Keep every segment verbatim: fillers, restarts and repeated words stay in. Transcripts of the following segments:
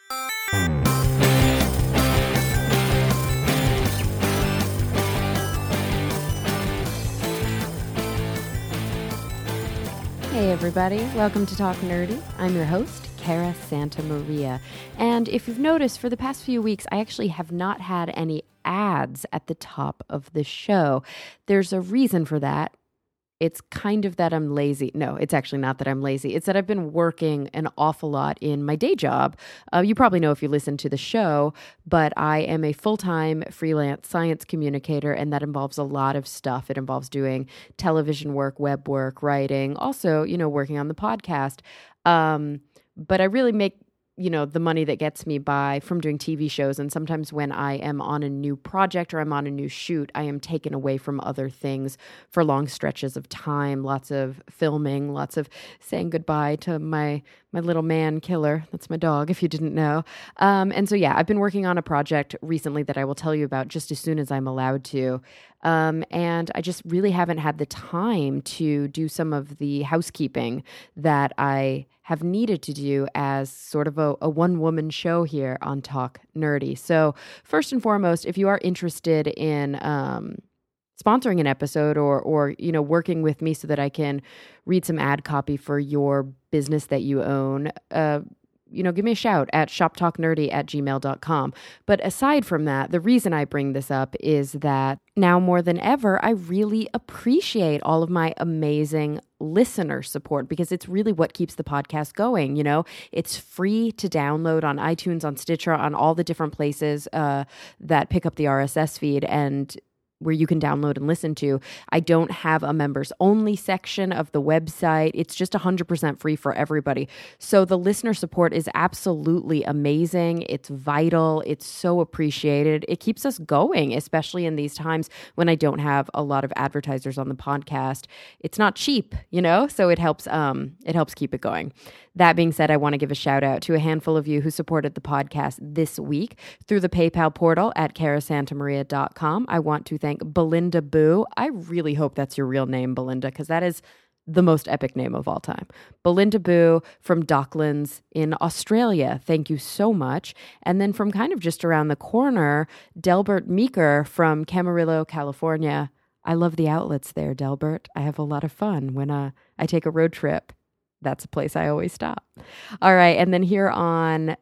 Hey everybody, welcome to Talk Nerdy. I'm your host, Cara Santa Maria. And if you've noticed, for the past few weeks, I actually have not had any ads at the top of the show. There's a reason for that. It's kind of that I'm lazy. No, it's actually not that I'm lazy. It's that I've been working an awful lot in my day job. Uh, you probably know if you listen to the show, but I am a full-time freelance science communicator, and that involves a lot of stuff. It involves doing television work, web work, writing, also, you know, working on the podcast. Um, but I really make you know, the money that gets me by from doing T V shows. And sometimes when I am on a new project or I'm on a new shoot, I am taken away from other things for long stretches of time, lots of filming, lots of saying goodbye to my my little man killer. That's my dog, if you didn't know. Um, and so, yeah, I've been working on a project recently that I will tell you about just as soon as I'm allowed to. Um, and I just really haven't had the time to do some of the housekeeping that I have needed to do as sort of a, a one-woman show here on Talk Nerdy. So first and foremost, if you are interested in um, sponsoring an episode or, or you know, working with me so that I can read some ad copy for your business that you own, uh, you know, give me a shout at shoptalknerdy at gmail dot com. But aside from that, the reason I bring this up is that now more than ever, I really appreciate all of my amazing listener support because it's really what keeps the podcast going. You know, it's free to download on iTunes, on Stitcher, on all the different places uh, that pick up the R S S feed and where you can download and listen to. I don't have a members only section of the website. It's just one hundred percent free for everybody. So the listener support is absolutely amazing. It's vital. It's so appreciated. It keeps us going, especially in these times when I don't have a lot of advertisers on the podcast. It's not cheap, you know, so it helps um it helps keep it going. That being said, I want to give a shout out to a handful of you who supported the podcast this week through the PayPal portal at cara santa maria dot com. I want to thank Belinda Boo. I really hope that's your real name, Belinda, because that is the most epic name of all time. Belinda Boo from Docklands in Australia. Thank you so much. And then from kind of just around the corner, Delbert Meeker from Camarillo, California. I love the outlets there, Delbert. I have a lot of fun when uh, I take a road trip. That's a place I always stop. All right. And then here on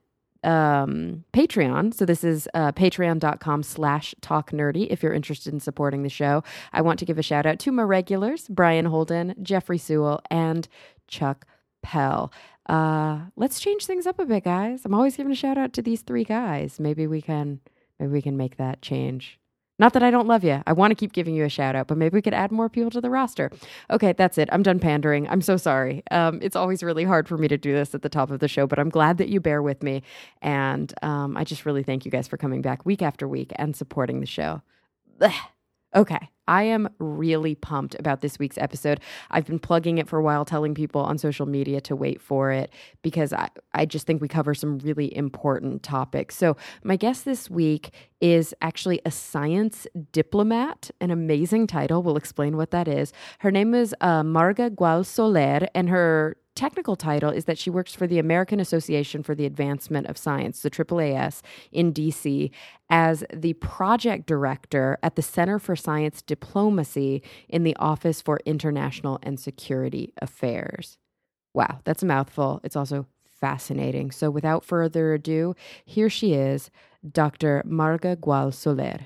um, Patreon. So this is uh, patreon.com slash talk nerdy. If you're interested in supporting the show, I want to give a shout out to my regulars, Brian Holden, Jeffrey Sewell, and Chuck Pell. Uh, let's change things up a bit, guys. I'm always giving a shout out to these three guys. Maybe we can, maybe we can make that change. Not that I don't love you. I want to keep giving you a shout out, but maybe we could add more people to the roster. Okay, that's it. I'm done pandering. I'm so sorry. Um, it's always really hard for me to do this at the top of the show, but I'm glad that you bear with me. And um, I just really thank you guys for coming back week after week and supporting the show. Ugh. Okay, I am really pumped about this week's episode. I've been plugging it for a while, telling people on social media to wait for it because I, I just think we cover some really important topics. So my guest this week is actually a science diplomat, an amazing title. We'll explain what that is. Her name is uh, Marga Gual Soler, and her technical title is that she works for the American Association for the Advancement of Science, the triple A S, in D C as the project director at the Center for Science Diplomacy in the Office for International and Security Affairs. Wow, that's a mouthful. It's also fascinating. So without further ado, here she is, Doctor Marga Gual Soler.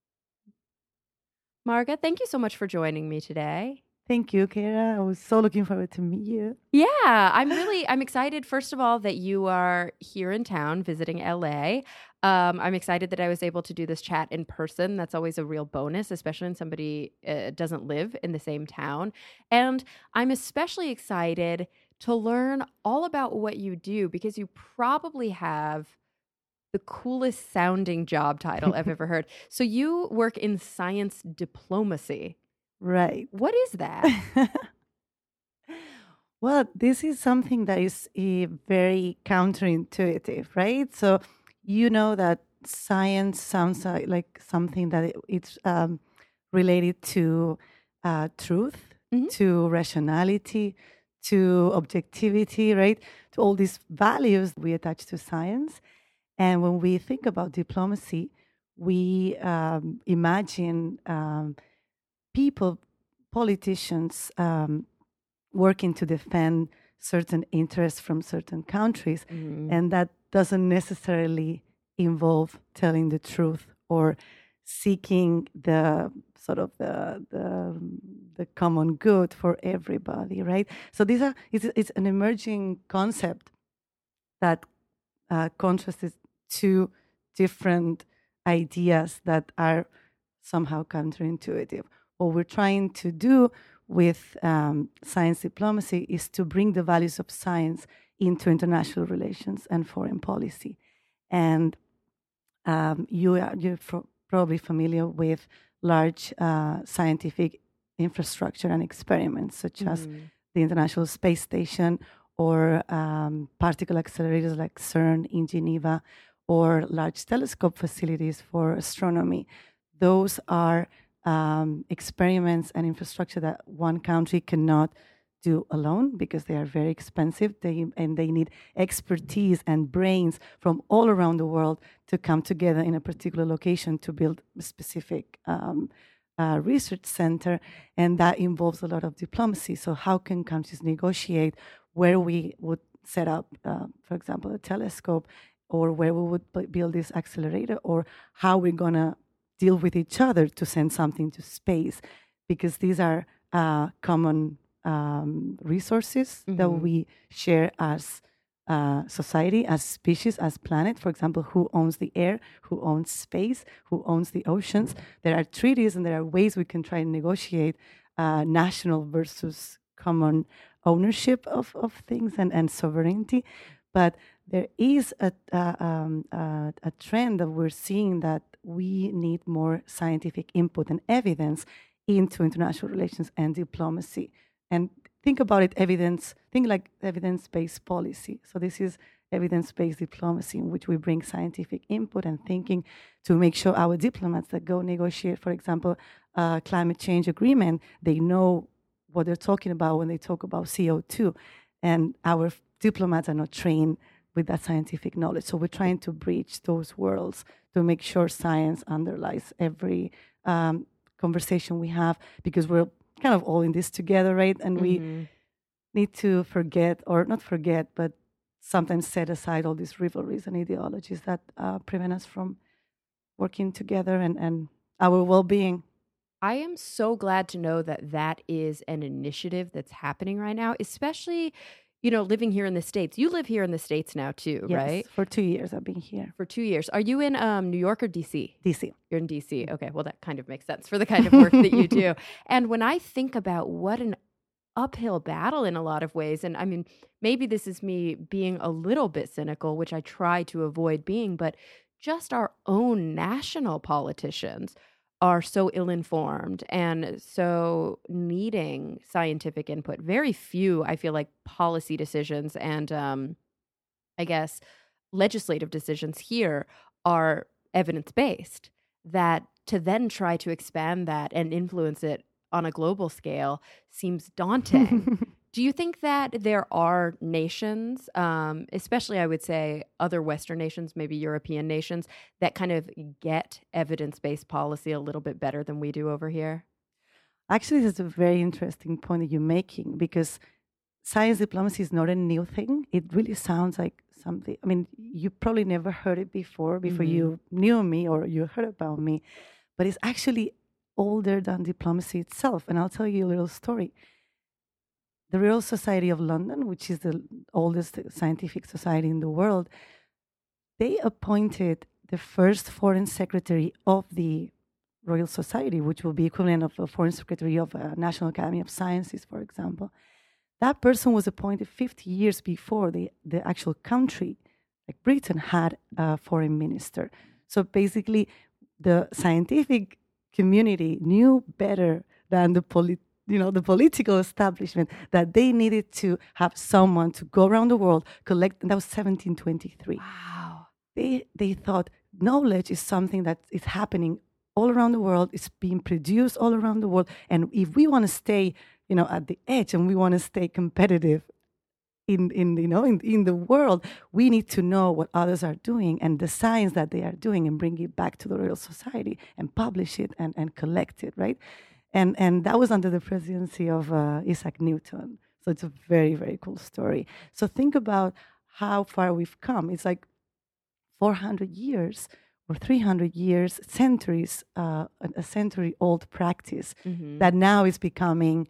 Marga, thank you so much for joining me today. Thank you, Cara. I was so looking forward to meet you. Yeah, I'm really, I'm excited, first of all, that you are here in town visiting L A. Um, I'm excited that I was able to do this chat in person. That's always a real bonus, especially when somebody uh, doesn't live in the same town. And I'm especially excited to learn all about what you do because you probably have the coolest sounding job title I've ever heard. So you work in science diplomacy. Right. What is that? Well, this is something that is uh, very counterintuitive, right? So you know that science sounds uh, like something that it, it's um, related to uh, truth, mm-hmm. to rationality, to objectivity, right? To all these values we attach to science. And when we think about diplomacy, we um, imagine um, people, politicians, um, working to defend certain interests from certain countries. Mm. And that doesn't necessarily involve telling the truth or seeking the sort of the, the, the common good for everybody, right? So these are, it's, it's an emerging concept that uh, contrasts two different ideas that are somehow counterintuitive. What we're trying to do with um, science diplomacy is to bring the values of science into international relations and foreign policy. And um, you are, you're f- probably familiar with large uh, scientific infrastructure and experiments, such mm. as the International Space Station or um, particle accelerators like CERN in Geneva, or large telescope facilities for astronomy. Those are um, experiments and infrastructure that one country cannot do alone because they are very expensive, they, and they need expertise and brains from all around the world to come together in a particular location to build a specific um, uh, research center, and that involves a lot of diplomacy. So how can countries negotiate where we would set up, uh, for example, a telescope, or where we would build this accelerator, or how we're going to deal with each other to send something to space, because these are uh, common um, resources mm-hmm. that we share as uh, society, as species, as planet. For example, who owns the air, who owns space, who owns the oceans. There are treaties and there are ways we can try and negotiate uh, national versus common ownership of, of things and, and sovereignty. But there is a, uh, um, uh, a trend that we're seeing that we need more scientific input and evidence into international relations and diplomacy. And think about it, evidence, think like evidence-based policy. So this is evidence-based diplomacy in which we bring scientific input and thinking to make sure our diplomats that go negotiate, for example, a climate change agreement, they know what they're talking about when they talk about C O two. And our diplomats are not trained with that scientific knowledge. So we're trying to bridge those worlds to make sure science underlies every um, conversation we have, because we're kind of all in this together, right? And mm-hmm. we need to forget, or not forget, but sometimes set aside all these rivalries and ideologies that uh, prevent us from working together and, and our well-being. I am so glad to know that that is an initiative that's happening right now, especially, you know, living here in the States. You live here in the States now too, yes, right? For two years I've been here. For two years. Are you in um, New York or D C? D C. You're in D C. Okay, well, that kind of makes sense for the kind of work that you do. And when I think about what an uphill battle in a lot of ways, and I mean, maybe this is me being a little bit cynical, which I try to avoid being, but just our own national politicians are so ill-informed and so needing scientific input. Very few, I feel like, policy decisions and um, I guess legislative decisions here are evidence-based, that to then try to expand that and influence it on a global scale seems daunting. Do you think that there are nations, um, especially I would say other Western nations, maybe European nations, that kind of get evidence-based policy a little bit better than we do over here? Actually, this is a very interesting point that you're making, because science diplomacy is not a new thing. It really sounds like something, I mean, you probably never heard it before, before mm-hmm. you knew me or you heard about me, but it's actually older than diplomacy itself. And I'll tell you a little story. The Royal Society of London, which is the oldest scientific society in the world, they appointed the first foreign secretary of the Royal Society, which will be equivalent of a foreign secretary of a National Academy of Sciences, for example. That person was appointed fifty years before the, the actual country, like Britain, had a foreign minister. So basically, the scientific community knew better than the polit- you know, the political establishment that they needed to have someone to go around the world, collect, and that was seventeen twenty-three. Wow. They they thought knowledge is something that is happening all around the world, it's being produced all around the world, and if we want to stay, you know, at the edge and we want to stay competitive in, in you know in, in the world, we need to know what others are doing and the science that they are doing and bring it back to the real society and publish it and, and collect it, right? And and that was under the presidency of uh, Isaac Newton. So it's a very, very cool story. So think about how far we've come. It's like four hundred years or three hundred years, centuries, uh, a, a century-old practice Mm-hmm. that now is becoming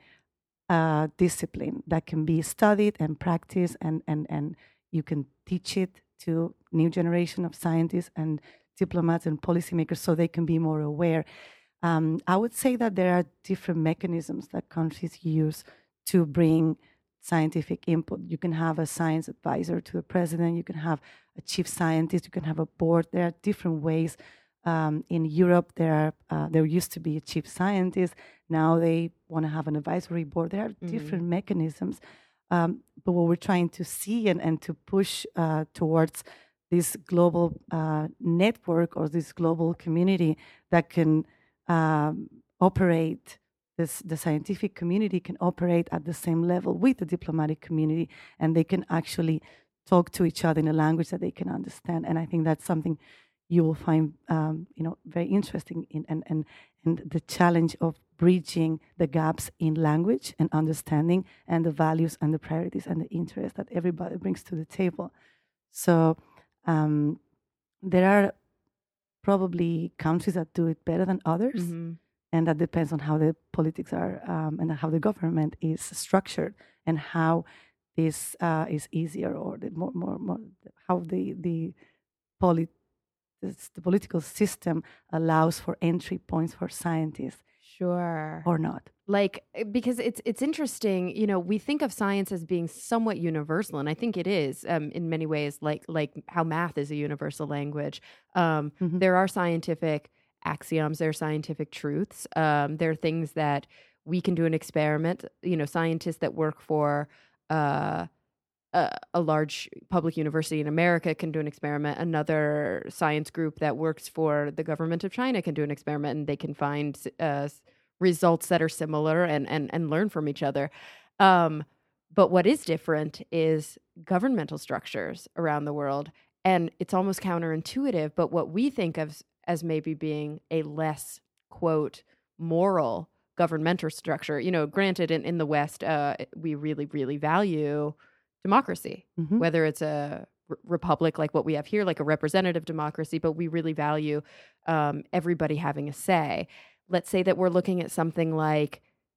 a discipline that can be studied and practiced, and, and, and you can teach it to new generation of scientists and diplomats and policymakers so they can be more aware. Um, I would say that there are different mechanisms that countries use to bring scientific input. You can have a science advisor to the president. You can have a chief scientist. You can have a board. There are different ways. Um, in Europe, there are uh, there used to be a chief scientist. Now they want to have an advisory board. There are mm-hmm. different mechanisms. Um, but what we're trying to see and, and to push uh, towards this global uh, network or this global community that can um, operate, this, the scientific community can operate at the same level with the diplomatic community, and they can actually talk to each other in a language that they can understand. And I think that's something you will find, um, you know, very interesting in, and, and, and the challenge of bridging the gaps in language and understanding and the values and the priorities and the interests that everybody brings to the table. So um, there are probably countries that do it better than others. Mm-hmm. And that depends on how the politics are um, and how the government is structured and how this uh, is easier or the more, more, more how the the, polit- the political system allows for entry points for scientists. Sure. Or not. Like, because it's it's interesting, you know, we think of science as being somewhat universal, and I think it is um, in many ways, like like how math is a universal language. Um, mm-hmm. There are scientific axioms, there are scientific truths. Um, there are things that we can do an experiment. You know, scientists that work for uh, a, a large public university in America can do an experiment. Another science group that works for the government of China can do an experiment, and they can find uh, results that are similar and, and, and learn from each other. Um, but what is different is governmental structures around the world. And it's almost counterintuitive, but what we think of as maybe being a less, quote, moral governmental structure. You know, granted, in, in the West, uh, we really, really value democracy, mm-hmm. whether it's a r- republic like what we have here, like a representative democracy, but we really value um, everybody having a say. Let's say that we're looking at something like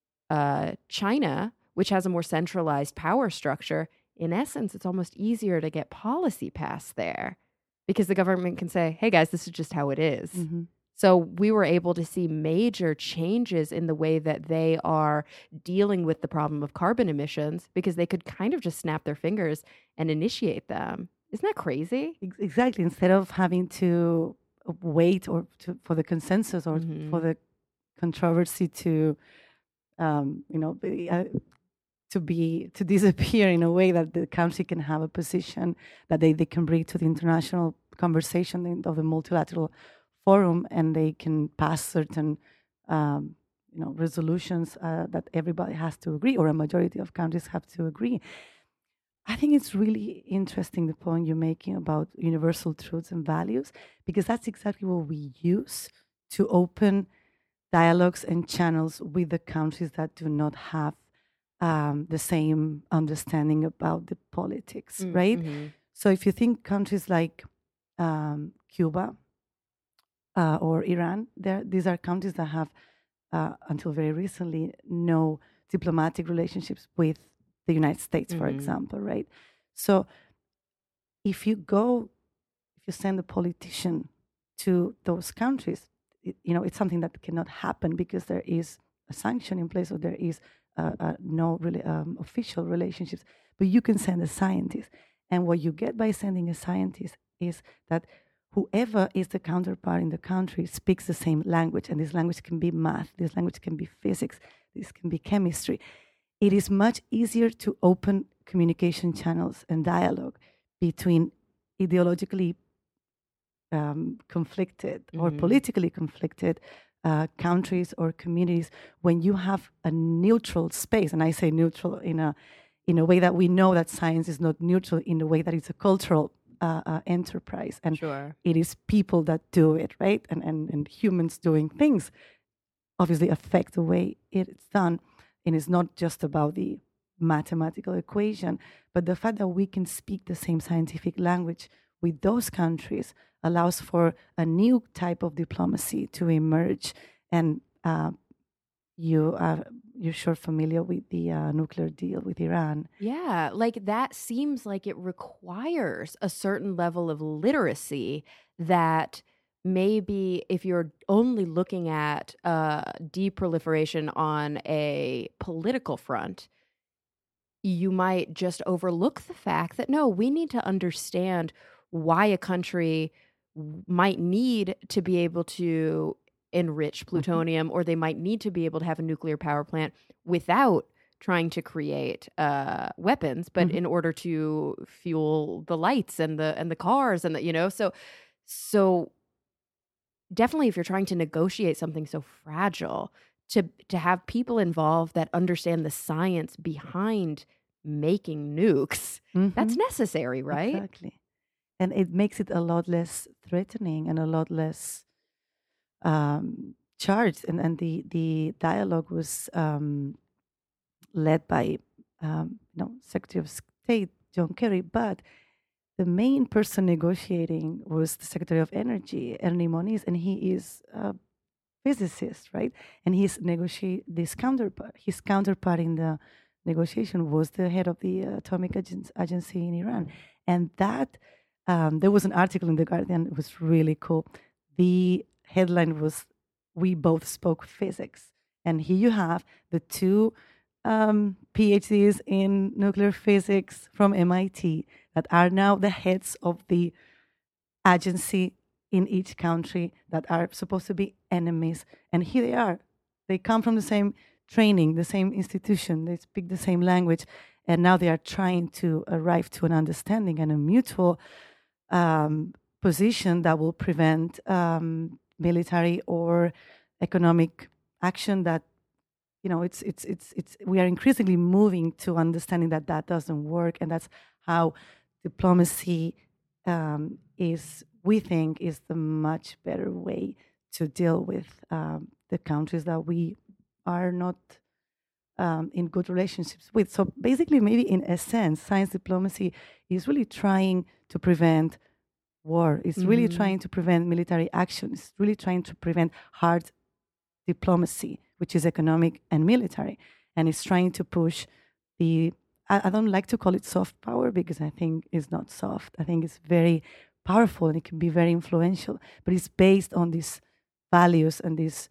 uh, China, which has a more centralized power structure. In essence, it's almost easier to get policy passed there because the government can say, hey, guys, this is just how it is. Mm-hmm. So we were able to see major changes in the way that they are dealing with the problem of carbon emissions because they could kind of just snap their fingers and initiate them. Isn't that crazy? Exactly. Instead of having to wait or to, for the consensus or mm-hmm. for the controversy to, um, you know, be, uh, to be to disappear in a way that the country can have a position that they, they can bring to the international conversation of the multilateral forum, and they can pass certain, um, you know, resolutions uh, that everybody has to agree, or a majority of countries have to agree. I think it's really interesting the point you're making about universal truths and values, because that's exactly what we use to open dialogues and channels with the countries that do not have um, the same understanding about the politics, mm-hmm. right? So if you think countries like um, Cuba uh, or Iran, these are countries that have, uh, until very recently, no diplomatic relationships with the United States, mm-hmm. for example, right? So if you go, if you send a politician to those countries, it, you know, it's something that cannot happen because there is a sanction in place, or there is uh, uh, no really um, official relationships. But you can send a scientist, and what you get by sending a scientist is that whoever is the counterpart in the country speaks the same language, and this language can be math, this language can be physics, this can be chemistry. It is much easier to open communication channels and dialogue between ideologically um, conflicted mm-hmm. or politically conflicted uh, countries or communities when you have a neutral space. And I say neutral in a in a way that we know that science is not neutral, in a way that it's a cultural uh, uh, enterprise. And Sure. it is people that do it, right? And, and, and humans doing things obviously affect the way it's done. And it's not just about the mathematical equation, but the fact that we can speak the same scientific language with those countries allows for a new type of diplomacy to emerge. And uh, you are you're sure familiar with the uh, nuclear deal with Iran. Yeah, like that seems like it requires a certain level of literacy that maybe if you're only looking at uh, deproliferation on a political front, you might just overlook the fact that, no, we need to understand why a country might need to be able to enrich plutonium, or they might need to be able to have a nuclear power plant without trying to create uh, weapons, but Mm-hmm. in order to fuel the lights and the and the cars and the, you know, so so definitely if you're trying to negotiate something so fragile, to to have people involved that understand the science behind making nukes, Mm-hmm. that's necessary, right? Exactly. And it makes it a lot less threatening and a lot less um, charged. And, and the, the dialogue was um, led by um, you know, Secretary of State John Kerry, but the main person negotiating was the Secretary of Energy, Ernie Moniz, and he is a physicist, right? And his negotiate this counterpart, his counterpart in the negotiation was the head of the Atomic Agen- Agency in Iran, and that um, there was an article in the Guardian. It was really cool. The headline was, "We both spoke physics," and here you have the two um, PhDs in nuclear physics from M I T that are now the heads of the agency in each country that are supposed to be enemies. And here they are. They come from the same training, the same institution, they speak the same language, and now they are trying to arrive to an understanding and a mutual um, position that will prevent um, military or economic action that, you know, it's it's it's it's we are increasingly moving to understanding that that doesn't work, and that's how diplomacy um, is, we think, is the much better way to deal with um, the countries that we are not um, in good relationships with. So basically, maybe in a sense, science diplomacy is really trying to prevent war. It's mm-hmm. really trying to prevent military action. It's really trying to prevent hard diplomacy, which is economic and military. And it's trying to push the, I, I don't like to call it soft power because I think it's not soft. I think it's very powerful and it can be very influential, but it's based on these values and this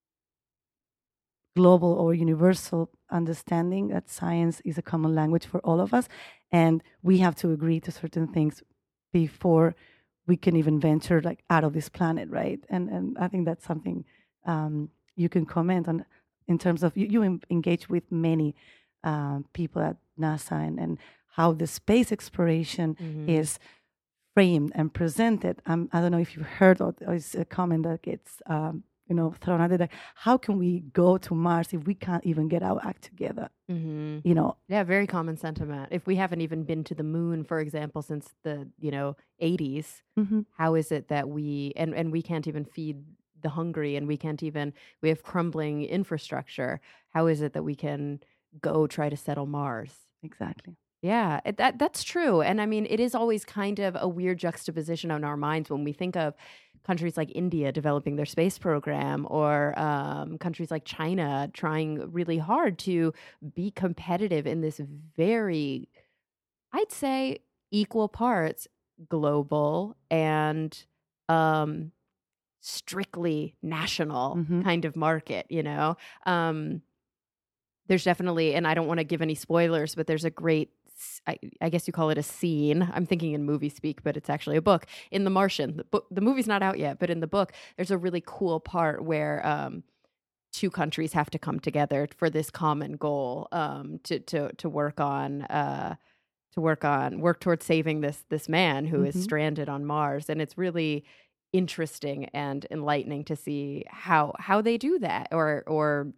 global or universal understanding that science is a common language for all of us. And we have to agree to certain things before we can even venture like out of this planet, right? And and I think that's something um, you can comment on in terms of you, you engage with many uh, people at NASA and, and how the space exploration mm-hmm. is framed and presented. Um, I don't know if you've heard or, or it's a comment that gets um, you know thrown out there. Like, how can we go to Mars if we can't even get our act together? Mm-hmm. You know, yeah, very common sentiment. If we haven't even been to the moon, for example, since the you know eighties, mm-hmm. how is it that we and and we can't even feed the hungry, and we can't even we have crumbling infrastructure? How is it that we can go try to settle Mars? Exactly. Yeah, it, that that's true. And I mean, it is always kind of a weird juxtaposition on our minds when we think of countries like India developing their space program, or um, countries like China trying really hard to be competitive in this very, I'd say, equal parts global and um, strictly national mm-hmm. kind of market, you know? Um, there's definitely, and I don't want to give any spoilers, but there's a great, I, I guess you call it a scene. I'm thinking in movie speak, but it's actually a book. In The Martian, the book, the movie's not out yet, but in the book, there's a really cool part where um, two countries have to come together for this common goal um, to to to work on uh, to work on work towards saving this this man who mm-hmm. is stranded on Mars, and it's really interesting and enlightening to see how how they do that, or or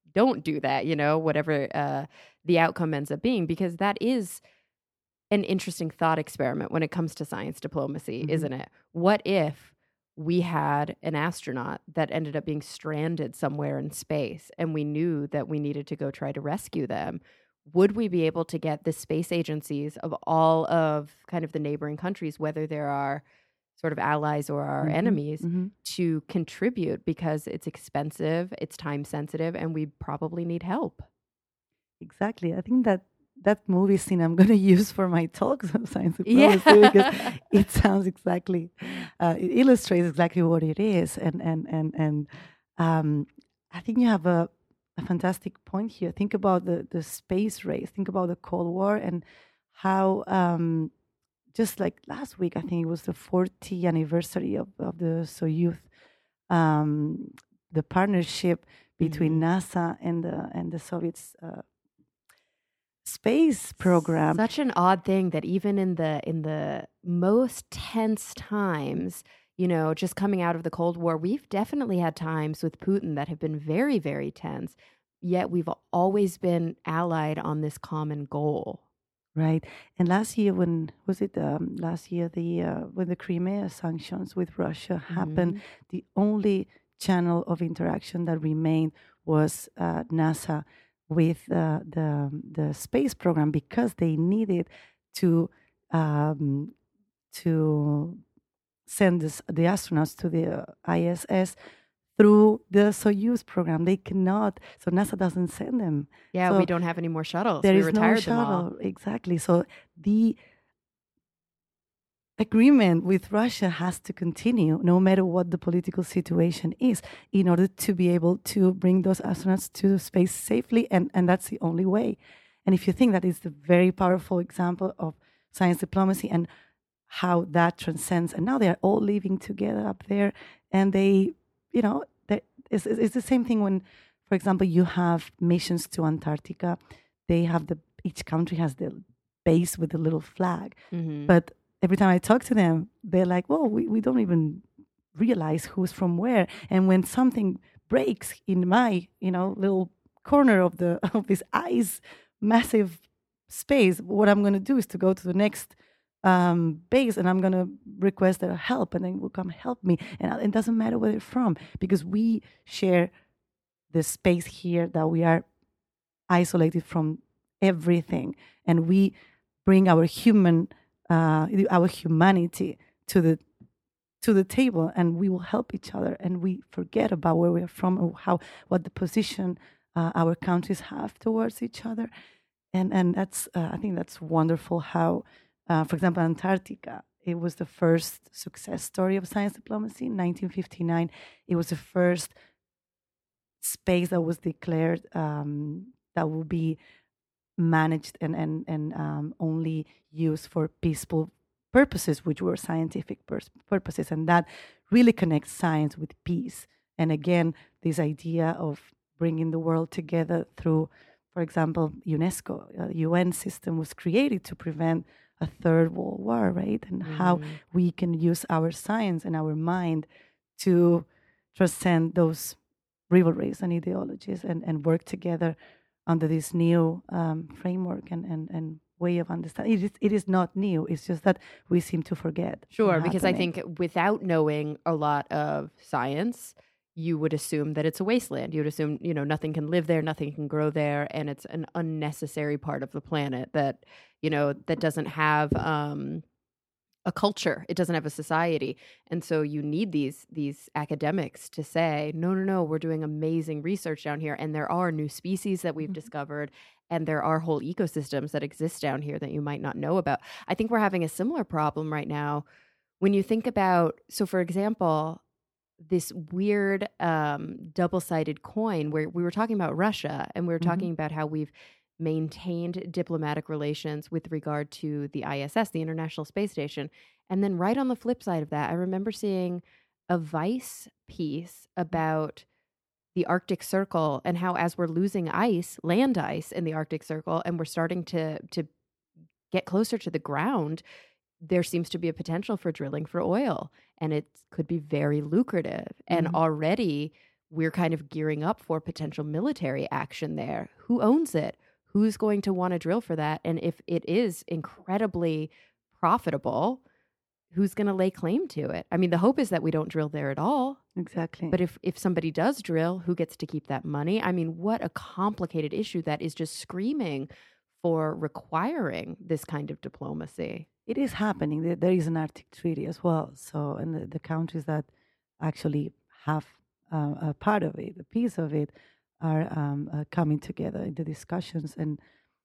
don't do that, you know, whatever uh, the outcome ends up being, because that is an interesting thought experiment when it comes to science diplomacy, mm-hmm. isn't it? What if we had an astronaut that ended up being stranded somewhere in space and we knew that we needed to go try to rescue them? Would we be able to get the space agencies of all of kind of the neighboring countries, whether there are sort of allies or our mm-hmm, enemies, mm-hmm. to contribute, because it's expensive, it's time sensitive, and we probably need help? Exactly. I think that that movie scene I'm going to use for my talks on science diplomacy, yeah. because it sounds exactly, uh, it illustrates exactly what it is. And and and and um, I think you have a, a fantastic point here. Think about the, the space race. Think about the Cold War and how, um, just like last week, I think it was the fortieth anniversary of, of the Soyuz, um, the partnership between mm-hmm. NASA and the and the Soviets. Uh, space program. Such an odd thing that even in the in the most tense times, you know, just coming out of the Cold War, we've definitely had times with Putin that have been very, very tense, yet we've always been allied on this common goal. Right. And last year, when was it? Um, last year, the uh, when the Crimea sanctions with Russia happened, mm-hmm. the only channel of interaction that remained was uh, NASA with uh, the the space program, because they needed to um, to send this, the astronauts to the I S S through the Soyuz program. They cannot, so NASA doesn't send them. Yeah, so we don't have any more shuttles. There we is retired no shuttle. Them all. Exactly. So the agreement with Russia has to continue, no matter what the political situation is, in order to be able to bring those astronauts to space safely, and, and that's the only way. And if you think that is a very powerful example of science diplomacy and how that transcends, and now they are all living together up there, and they, you know, it's, it's the same thing when, for example, you have missions to Antarctica. They have the, each country has the base with the little flag, mm-hmm. but every time I talk to them, they're like, well, we, we don't even realize who's from where. And when something breaks in my, you know, little corner of the of this ice, massive space, what I'm going to do is to go to the next um, base, and I'm going to request their help, and then will come help me. And it doesn't matter where they're from, because we share the space here, that we are isolated from everything. And we bring our human Uh, our humanity to the to the table, and we will help each other, and we forget about where we are from or how what the position uh, our countries have towards each other, and and that's uh, I think that's wonderful. How, uh, for example, Antarctica, it was the first success story of science diplomacy in nineteen fifty-nine. It was the first space that was declared um, that will be managed and and and um, only used for peaceful purposes, which were scientific pur- purposes, and that really connects science with peace. And again, this idea of bringing the world together through, for example, UNESCO, uh, U N system was created to prevent a third world war, right? And mm-hmm. how we can use our science and our mind to transcend those rivalries and ideologies, and, and work together under this new um, framework and, and, and way of understanding. It is, it is not new. It's just that we seem to forget. Sure, because I think without knowing a lot of science, you would assume that it's a wasteland. You would assume, you know, nothing can live there, nothing can grow there, and it's an unnecessary part of the planet that, you know, that doesn't have um, a culture. It doesn't have a society. And so you need these these academics to say, no, no, no, we're doing amazing research down here, and there are new species that we've mm-hmm. discovered, and there are whole ecosystems that exist down here that you might not know about. I think we're having a similar problem right now when you think about, so for example, this weird um, double-sided coin where we were talking about Russia, and we were mm-hmm. talking about how we've maintained diplomatic relations with regard to the I S S, the International Space Station. And then right on the flip side of that, I remember seeing a Vice piece about the Arctic Circle and how as we're losing ice, land ice in the Arctic Circle, and we're starting to to get closer to the ground, there seems to be a potential for drilling for oil. And it could be very lucrative. Mm-hmm. And already we're kind of gearing up for potential military action there. Who owns it? Who's going to want to drill for that? And if it is incredibly profitable, who's going to lay claim to it? I mean, the hope is that we don't drill there at all. Exactly. But if, if somebody does drill, who gets to keep that money? I mean, what a complicated issue that is, just screaming for requiring this kind of diplomacy. It is happening. There, there is an Arctic Treaty as well. So, and the, the countries that actually have uh, a part of it, a piece of it, are um, uh, coming together in the discussions. And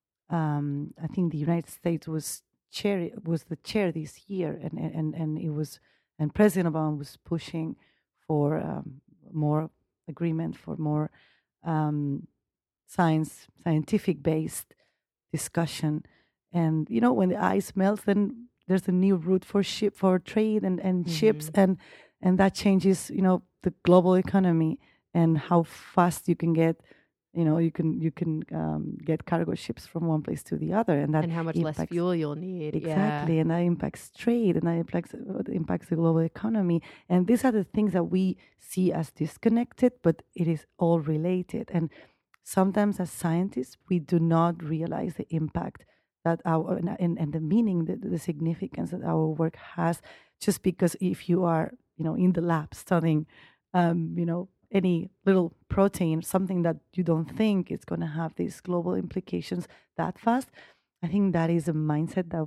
um, I think the United States was chair was the chair this year, and and and it was, and President Obama was pushing for um, more agreement, for more um, science, scientific based discussion. And you know, when the ice melts, then there's a new route for ship for trade and, and mm-hmm. ships, and and that changes, you know, the global economy and how fast you can get, you know, you can you can um, get cargo ships from one place to the other, and that and how much impacts, less fuel you'll need. Exactly, yeah. and that impacts trade, and that impacts uh, impacts the global economy. And these are the things that we see as disconnected, but it is all related. And sometimes, as scientists, we do not realize the impact that our and, and the meaning, the, the significance that our work has, just because if you are, you know, in the lab studying, um, you know, any little protein, something that you don't think is going to have these global implications that fast, I think that is a mindset that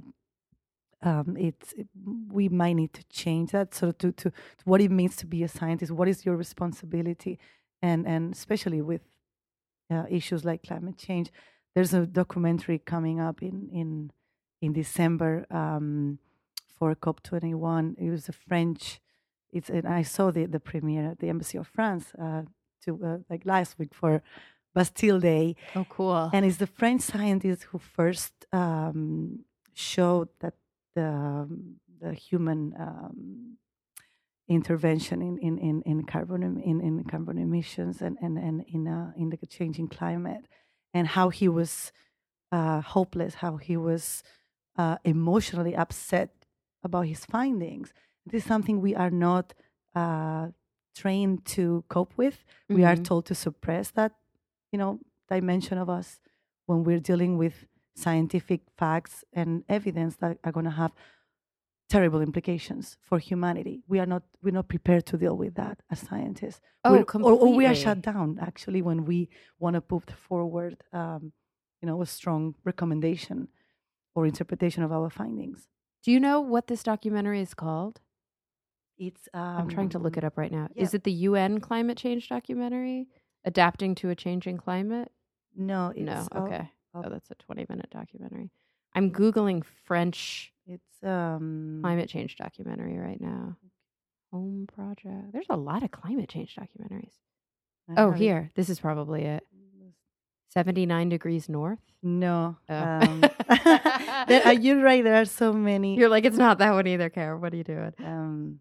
um, it's it, we might need to change that. So to, to to what it means to be a scientist, what is your responsibility, and and especially with uh, issues like climate change. There's a documentary coming up in in in December um, for COP twenty-one. It was a French. It's and I saw the, the premiere at the Embassy of France uh, to uh, like last week for Bastille Day. Oh, cool! And it's the French scientist who first um, showed that the the human um, intervention in, in, in, in carbon in, in carbon emissions and and, and in uh, in the changing climate, and how he was uh, hopeless, how he was uh, emotionally upset about his findings. This is something we are not uh, trained to cope with. Mm-hmm. We are told to suppress that, you know, dimension of us when we're dealing with scientific facts and evidence that are going to have terrible implications for humanity. We are not we're not prepared to deal with that as scientists. Oh, we're, completely. Or, or we are shut down actually when we want to put forward, um, you know, a strong recommendation or interpretation of our findings. Do you know what this documentary is called? It's. Um, I'm trying to look it up right now. Yeah. Is it the U N climate change documentary, Adapting to a Changing Climate? No. It's, no. Okay. I'll, oh, that's a twenty minute documentary. I'm Googling French It's um, climate change documentary right now. Home Project. There's a lot of climate change documentaries. I Oh, have here. it. This is probably it. seventy-nine degrees north? No. Oh. Um, there are, you're right. There are so many. You're like, it's not that one either, Kara. What are you doing? Um,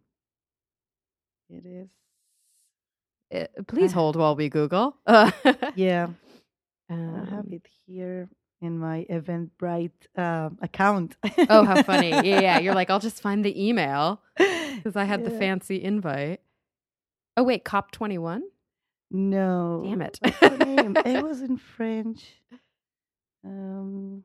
it is. It, please I, hold while we Google. yeah. Um, I have it here in my Eventbrite um, account. Oh, how funny. Yeah, yeah. You're like, I'll just find the email because I had yeah. the fancy invite. Oh, wait, COP twenty-one? No. Damn it. What's the name? It was in French. Um,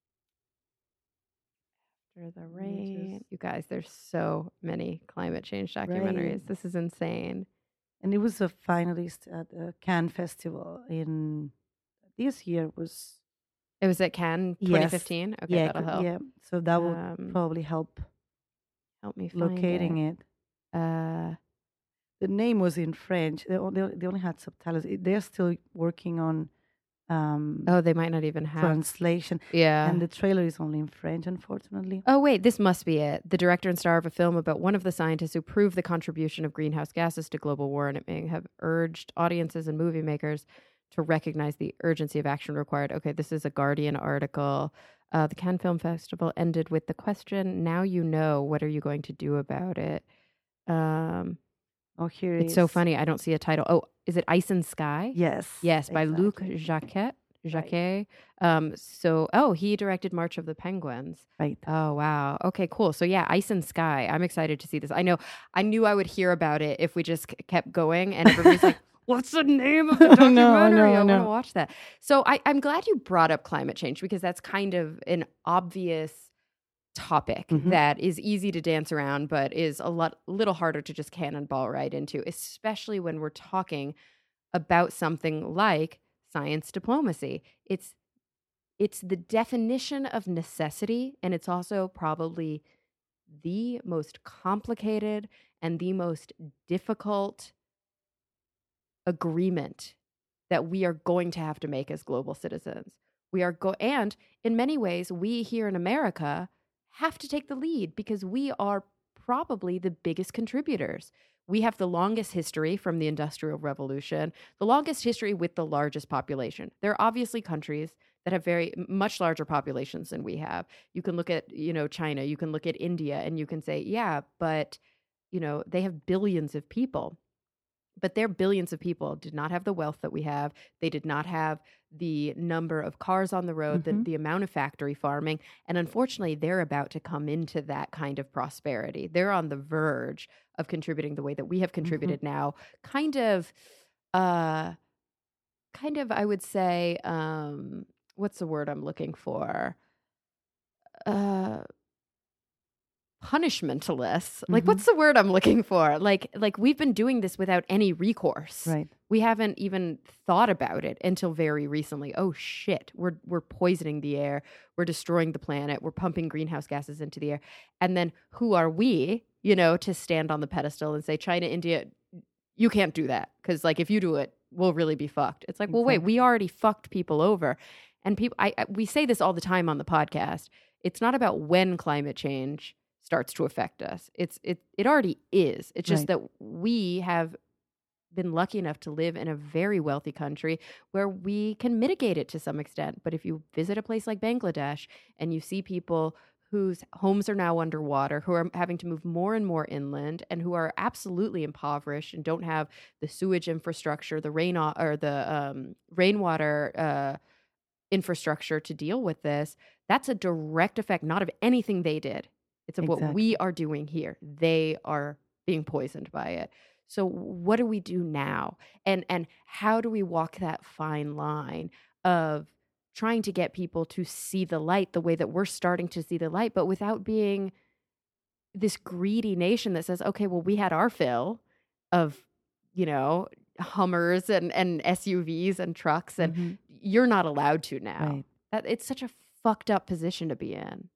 After the rain. Just, you guys, there's so many climate change documentaries. Right. This is insane. And it was a finalist at the Cannes Festival in this year was. It was at Cannes twenty fifteen? Yes. Okay, yeah, that'll help. Yeah, so that will um, probably help. Help me find locating it. it. Uh, the name was in French. They only, they only had subtitles. They're still working on. Um, oh, they might not even have translation. Yeah, and the trailer is only in French, unfortunately. Oh wait, this must be it. The director and star of a film about one of the scientists who proved the contribution of greenhouse gases to global warming have urged audiences and movie makers to recognize the urgency of action required. Okay, this is a Guardian article. Uh, the Cannes Film Festival ended with the question, now you know, what are you going to do about it? Um, oh, here it It's is. so funny. I don't see a title. Oh, is it Ice and Sky? Yes. Yes, by exactly. Luc Jacquet. Jacquet. Right. Um, so, oh, he directed March of the Penguins. Right. Oh, wow. Okay, cool. So, yeah, Ice and Sky. I'm excited to see this. I know, I knew I would hear about it if we just kept going. And everybody's like, what's the name of the documentary? no, no, I no. want to watch that. So I, I'm glad you brought up climate change because that's kind of an obvious topic Mhm. that is easy to dance around, but is a lot little harder to just cannonball right into, especially when we're talking about something like science diplomacy. It's it's the definition of necessity, and it's also probably the most complicated and the most difficult agreement that we are going to have to make as global citizens. We are go and in many ways, we here in America have to take the lead because we are probably the biggest contributors. We have the longest history from the Industrial Revolution, the longest history with the largest population. There are obviously countries that have very much larger populations than we have. You can look at, you know, China, you can look at India, and you can say, yeah, but, you know, they have billions of people. But their billions of people did not have the wealth that we have. They did not have the number of cars on the road, Mhm. the, the amount of factory farming. And unfortunately, they're about to come into that kind of prosperity. They're on the verge of contributing the way that we have contributed now. Kind of, uh, kind of, I would say, um, what's the word I'm looking for? Uh, punishmentalist. Like, Mhm. what's the word I'm looking for? Like, like we've been doing this without any recourse. Right. We haven't even thought about it until very recently. Oh shit, we're we're poisoning the air. We're destroying the planet. We're pumping greenhouse gases into the air. And then who are we, you know, to stand on the pedestal and say, China, India, you can't do that because, like, if you do it, we'll really be fucked. It's like, well, wait, we already fucked people over, and people. I, I we say this all the time on the podcast. It's not about when climate change starts to affect us. It's it it already is. It's just Right. that we have been lucky enough to live in a very wealthy country where we can mitigate it to some extent. But if you visit a place like Bangladesh and you see people whose homes are now underwater, who are having to move more and more inland, and who are absolutely impoverished and don't have the sewage infrastructure, the rain or the um, rainwater uh, infrastructure to deal with this, that's a direct effect, not of anything they did. It's of what we Exactly. are doing here. They are being poisoned by it. So what do we do now? And and how do we walk that fine line of trying to get people to see the light the way that we're starting to see the light, but without being this greedy nation that says, okay, well, we had our fill of, you know, Hummers and, and S U Vs and trucks, and Mhm. you're not allowed to now. Right. That it's such a fucked up position to be in.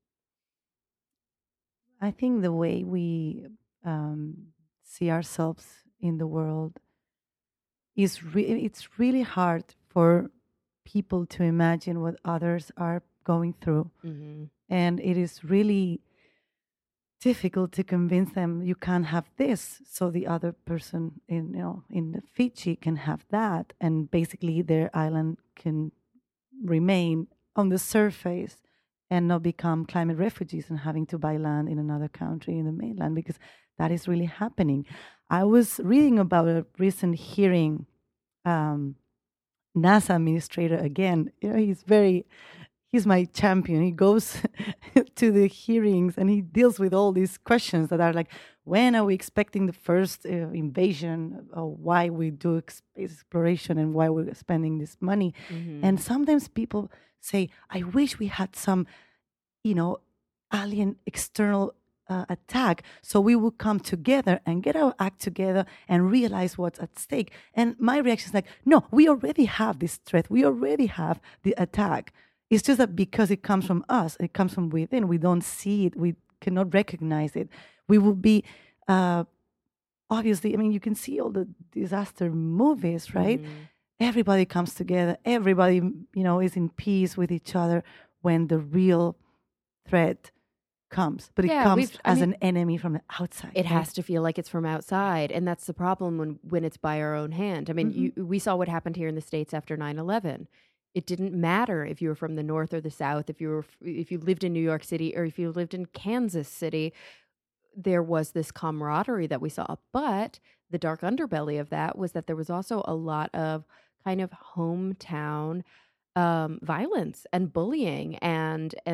I think the way we um, see ourselves in the world is re- it's really hard for people to imagine what others are going through, Mm-hmm. and it is really difficult to convince them you can't have this, so the other person in you know in the Fiji can have that, and basically their island can remain on the surface and not become climate refugees and having to buy land in another country in the mainland, because that is really happening. I was reading about a recent hearing. Um, NASA administrator again. You know, he's very he's my champion. He goes to the hearings and he deals with all these questions that are like, when are we expecting the first uh, invasion, or why we do ex- space exploration and why we're spending this money. Mm-hmm. And sometimes people say, I wish we had some, you know, alien external uh, attack, so we will come together and get our act together and realize what's at stake. And my reaction is like, no, we already have this threat. We already have the attack. It's just that because it comes from us, it comes from within, we don't see it, we cannot recognize it. We will be, uh, obviously, I mean, you can see all the disaster movies, right? Mm-hmm. Everybody comes together, everybody, you know, is in peace with each other when the real threat comes, but it Yeah, comes we've- I as mean, an enemy from the outside. It right? has to feel like it's from outside, and that's the problem when when it's by our own hand. I mean, Mhm. you, we saw what happened here in the States after nine eleven. It didn't matter if you were from the north or the south, if you were if you lived in New York City or if you lived in Kansas City. There was this camaraderie that we saw, but the dark underbelly of that was that there was also a lot of kind of hometown um, violence and bullying and and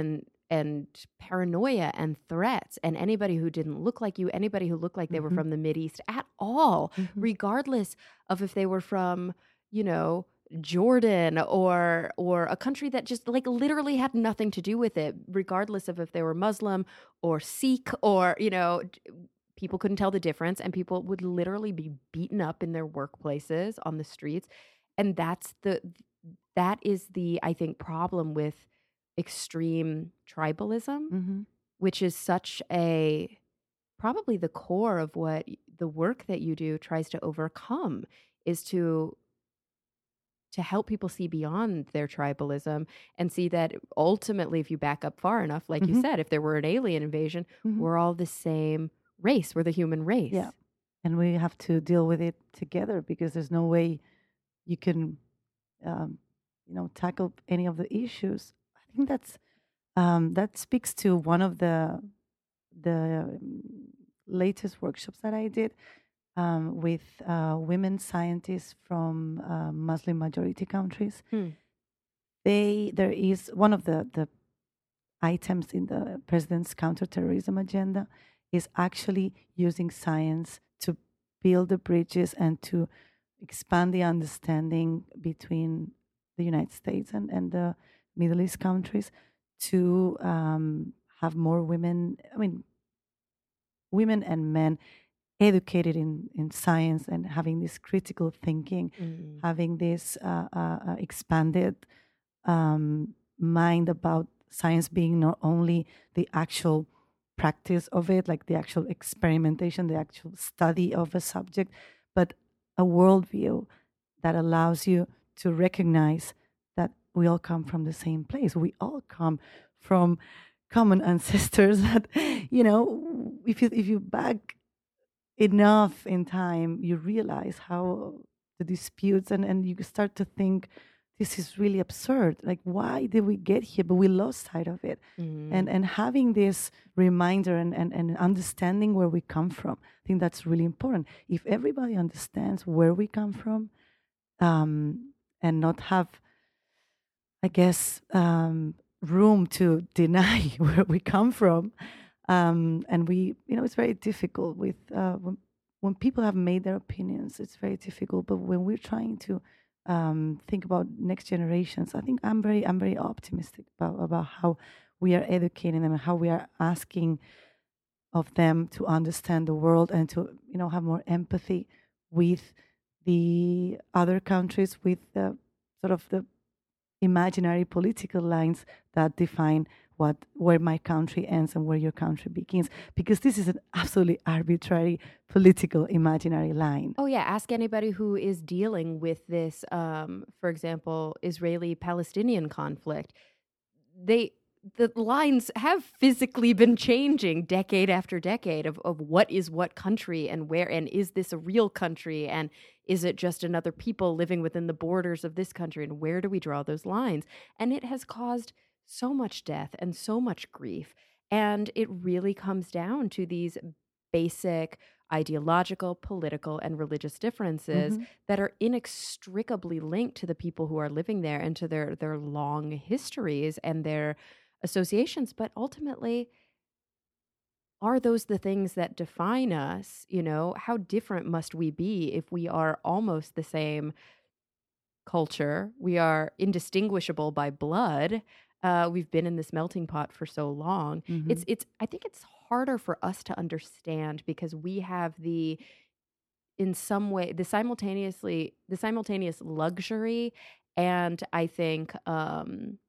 and paranoia and threats, and anybody who didn't look like you, anybody who looked like they Mm-hmm. were from the Mideast at all, Mm-hmm. regardless of if they were from, you know, Jordan or or a country that just like literally had nothing to do with it, regardless of if they were Muslim or Sikh or, you know, people couldn't tell the difference, and people would literally be beaten up in their workplaces on the streets. And that's the that is the, I think, problem with extreme tribalism, Mm-hmm. which is such a probably the core of what the work that you do tries to overcome, is to to help people see beyond their tribalism and see that ultimately, if you back up far enough, like Mm-hmm. you said, if there were an alien invasion, Mm-hmm. we're all the same race. We're the human race. Yeah. And we have to deal with it together, because there's no way you can, um, you know, tackle any of the issues. I think that's um, that speaks to one of the the um, latest workshops that I did um, with uh, women scientists from uh, Muslim majority countries. Hmm. They there is one of the the items in the president's counterterrorism agenda is actually using science to build the bridges and to expand the understanding between the United States and, and the Middle East countries to um, have more women, I mean, women and men educated in, in science and having this critical thinking, Mm. having this uh, uh, uh, expanded um, mind about science being not only the actual practice of it, like the actual experimentation, the actual study of a subject, but a worldview that allows you to recognize that we all come from the same place. We all come from common ancestors that, you know, if you if you back enough in time, you realize how the disputes and, and you start to think this is really absurd. Like, why did we get here? But we lost sight of it. Mm. And and having this reminder and, and, and understanding where we come from, I think that's really important. If everybody understands where we come from, um, and not have, I guess, um, room to deny where we come from, um, and we, you know, it's very difficult with uh, when, when people have made their opinions, it's very difficult. But when we're trying to um, think about next generations, I think I'm very, I'm very optimistic about about how we are educating them and how we are asking of them to understand the world and to, you know, have more empathy with the other countries, with the sort of the imaginary political lines that define what where my country ends and where your country begins, because this is an absolutely arbitrary political imaginary line. Oh yeah, ask anybody who is dealing with this, um, for example, Israeli-Palestinian conflict. They the lines have physically been changing decade after decade of, of what is what country and where, and is this a real country, and is it just another people living within the borders of this country, and where do we draw those lines? And it has caused so much death and so much grief. And it really comes down to these basic ideological, political, and religious differences Mhm. that are inextricably linked to the people who are living there and to their, their long histories and their associations. But ultimately, are those the things that define us? You know, how different must we be if we are almost the same culture? We are indistinguishable by blood. Uh, we've been in this melting pot for so long. Mhm. It's, it's. I think it's harder for us to understand because we have the, in some way, the simultaneously, the simultaneous luxury, and I think um,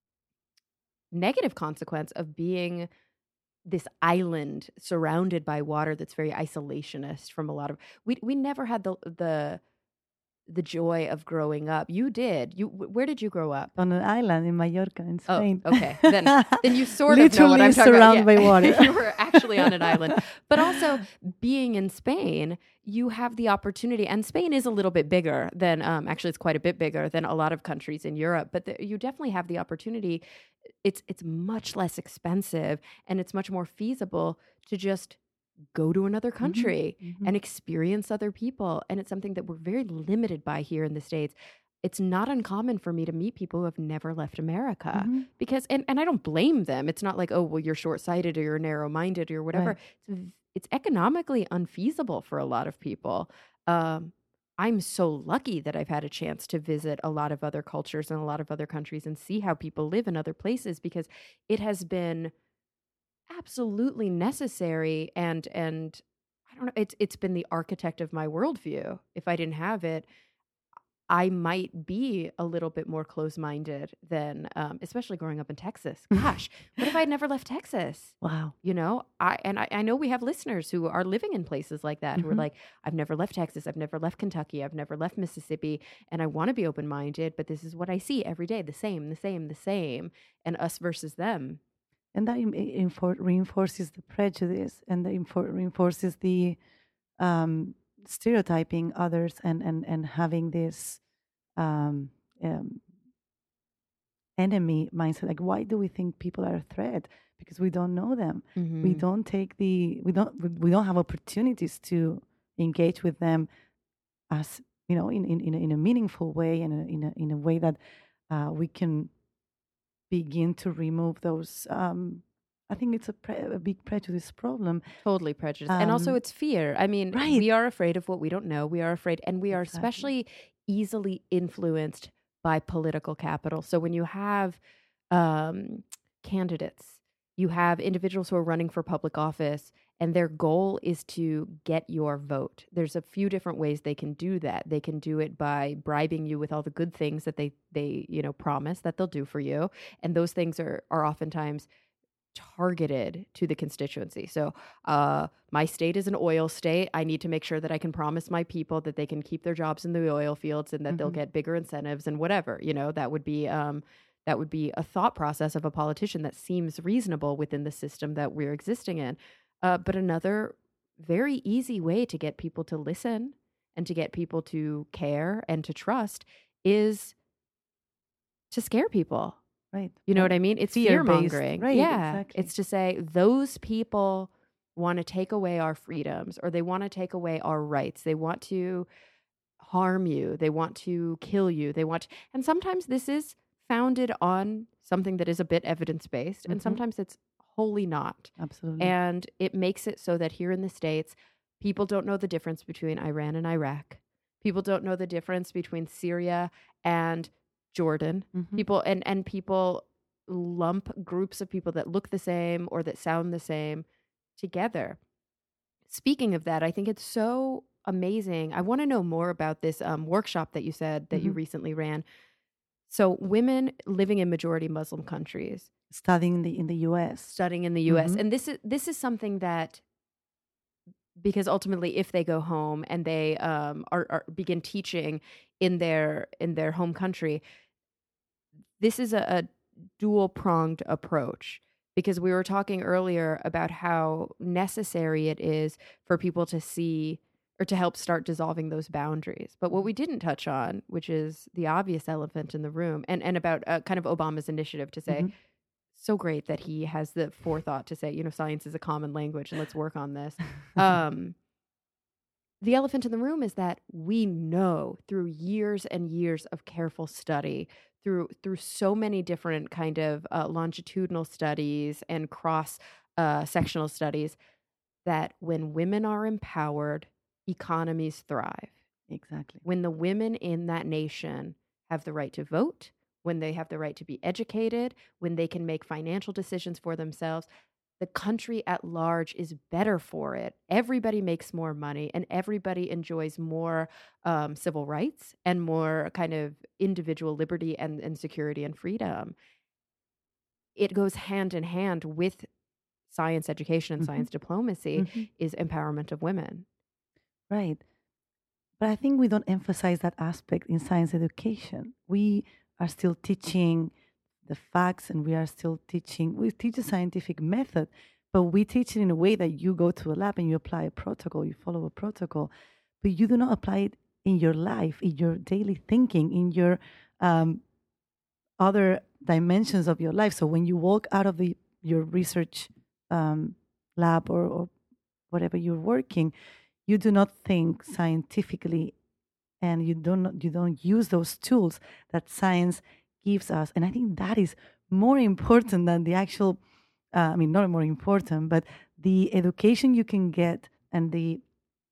negative consequence of being this island surrounded by water that's very isolationist from a lot of. We we never had the the the joy of growing up. You did. You where did you grow up? On an island in Mallorca, in Oh, Spain. okay. Then then you sort of know what Literally I'm talking about. surrounded by water. You were actually on an island. But also being in Spain, you have the opportunity, and Spain is a little bit bigger than, um, actually it's quite a bit bigger than a lot of countries in Europe, but the, you definitely have the opportunity. It's it's much less expensive and it's much more feasible to just go to another country Mhm. and experience other people. And it's something that we're very limited by here in the States. it's not uncommon for me to meet people who have never left America Mm-hmm. because, and, and I don't blame them. It's not like, oh, well, you're short-sighted or you're narrow-minded or whatever. Right. It's, it's economically unfeasible for a lot of people. Um, I'm so lucky that I've had a chance to visit a lot of other cultures and a lot of other countries and see how people live in other places, because it has been absolutely necessary. And, and I don't know, it's, it's been the architect of my worldview. If I didn't have it, I might be a little bit more close-minded than, um, especially growing up in Texas. Gosh, what if I had never left Texas? Wow. You know, I and I, I know we have listeners who are living in places like that, mm-hmm. who are like, I've never left Texas, I've never left Kentucky, I've never left Mississippi, and I want to be open-minded, but this is what I see every day, the same, the same, the same, and us versus them. And that infor- reinforces the prejudice, and that infor- reinforces the um, stereotyping others, and, and, and having this um, um, enemy mindset. Like, why do we think people are a threat? Because we don't know them. Mm-hmm. We don't take the we don't we don't have opportunities to engage with them as, you know, in in in a, in a meaningful way, and in a in a way that uh, we can begin to remove those. Um, I think it's a, pre- a big prejudice problem. Totally prejudice. Um, and also it's fear. I mean, right. we are afraid of what we don't know. We are afraid, and we are Exactly. especially easily influenced by political capital. So when you have um, candidates, you have individuals who are running for public office, and their goal is to get your vote. There's a few different ways they can do that. They can do it by bribing you with all the good things that they, they you know, promise that they'll do for you. And those things are, are oftentimes targeted to the constituency. So uh, my state is an oil state. I need to make sure that I can promise my people that they can keep their jobs in the oil fields, and that mm-hmm. they'll get bigger incentives and whatever. You know, that would be um, that would be a thought process of a politician that seems reasonable within the system that we're existing in. Uh, but another very easy way to get people to listen and to get people to care and to trust is to scare people. Right. You know right. what I mean? It's fear mongering. Right. Yeah. Exactly. It's to say those people want to take away our freedoms, or they want to take away our rights. They want to harm you. They want to kill you. They want to, and sometimes this is founded on something that is a bit evidence-based, mm-hmm. and sometimes it's wholly not. Absolutely. And it makes it so that here in the States, people don't know the difference between Iran and Iraq. People don't know the difference between Syria and Jordan. Mm-hmm. People and, and people lump groups of people that look the same or that sound the same together. Speaking of that, I think it's so amazing. I want to know more about this um, workshop that you said that mm-hmm. you recently ran. So women living in majority Muslim countries. Studying in the in the U S. Studying in the U S. Mm-hmm. And this is this is something that, because ultimately if they go home and they um, are, are begin teaching in their in their home country, this is a, a dual-pronged approach, because we were talking earlier about how necessary it is for people to see or to help start dissolving those boundaries. But what we didn't touch on, which is the obvious elephant in the room, and, and about uh, kind of Obama's initiative to say, mm-hmm. so great that he has the forethought to say, you know, science is a common language and let's work on this. Um, the elephant in the room is that we know through years and years of careful study, through through so many different kind of uh, longitudinal studies and cross uh, sectional studies, that when women are empowered, economies thrive. Exactly. When the women in that nation have the right to vote, when they have the right to be educated, when they can make financial decisions for themselves, the country at large is better for it. Everybody makes more money, and everybody enjoys more um, civil rights and more kind of individual liberty and, and security and freedom. It goes hand in hand with science education and mm-hmm. science diplomacy mm-hmm. is empowerment of women. Right. But I think we don't emphasize that aspect in science education. We are still teaching the facts, and we are still teaching, we teach a scientific method, but we teach it in a way that you go to a lab and you apply a protocol, you follow a protocol, but you do not apply it in your life, in your daily thinking, in your um, other dimensions of your life. So when you walk out of the your research um, lab or, or whatever you're working, you do not think scientifically and you don't you don't use those tools that science gives us. And I think that is more important than the actual, uh, I mean, not more important, but the education you can get and the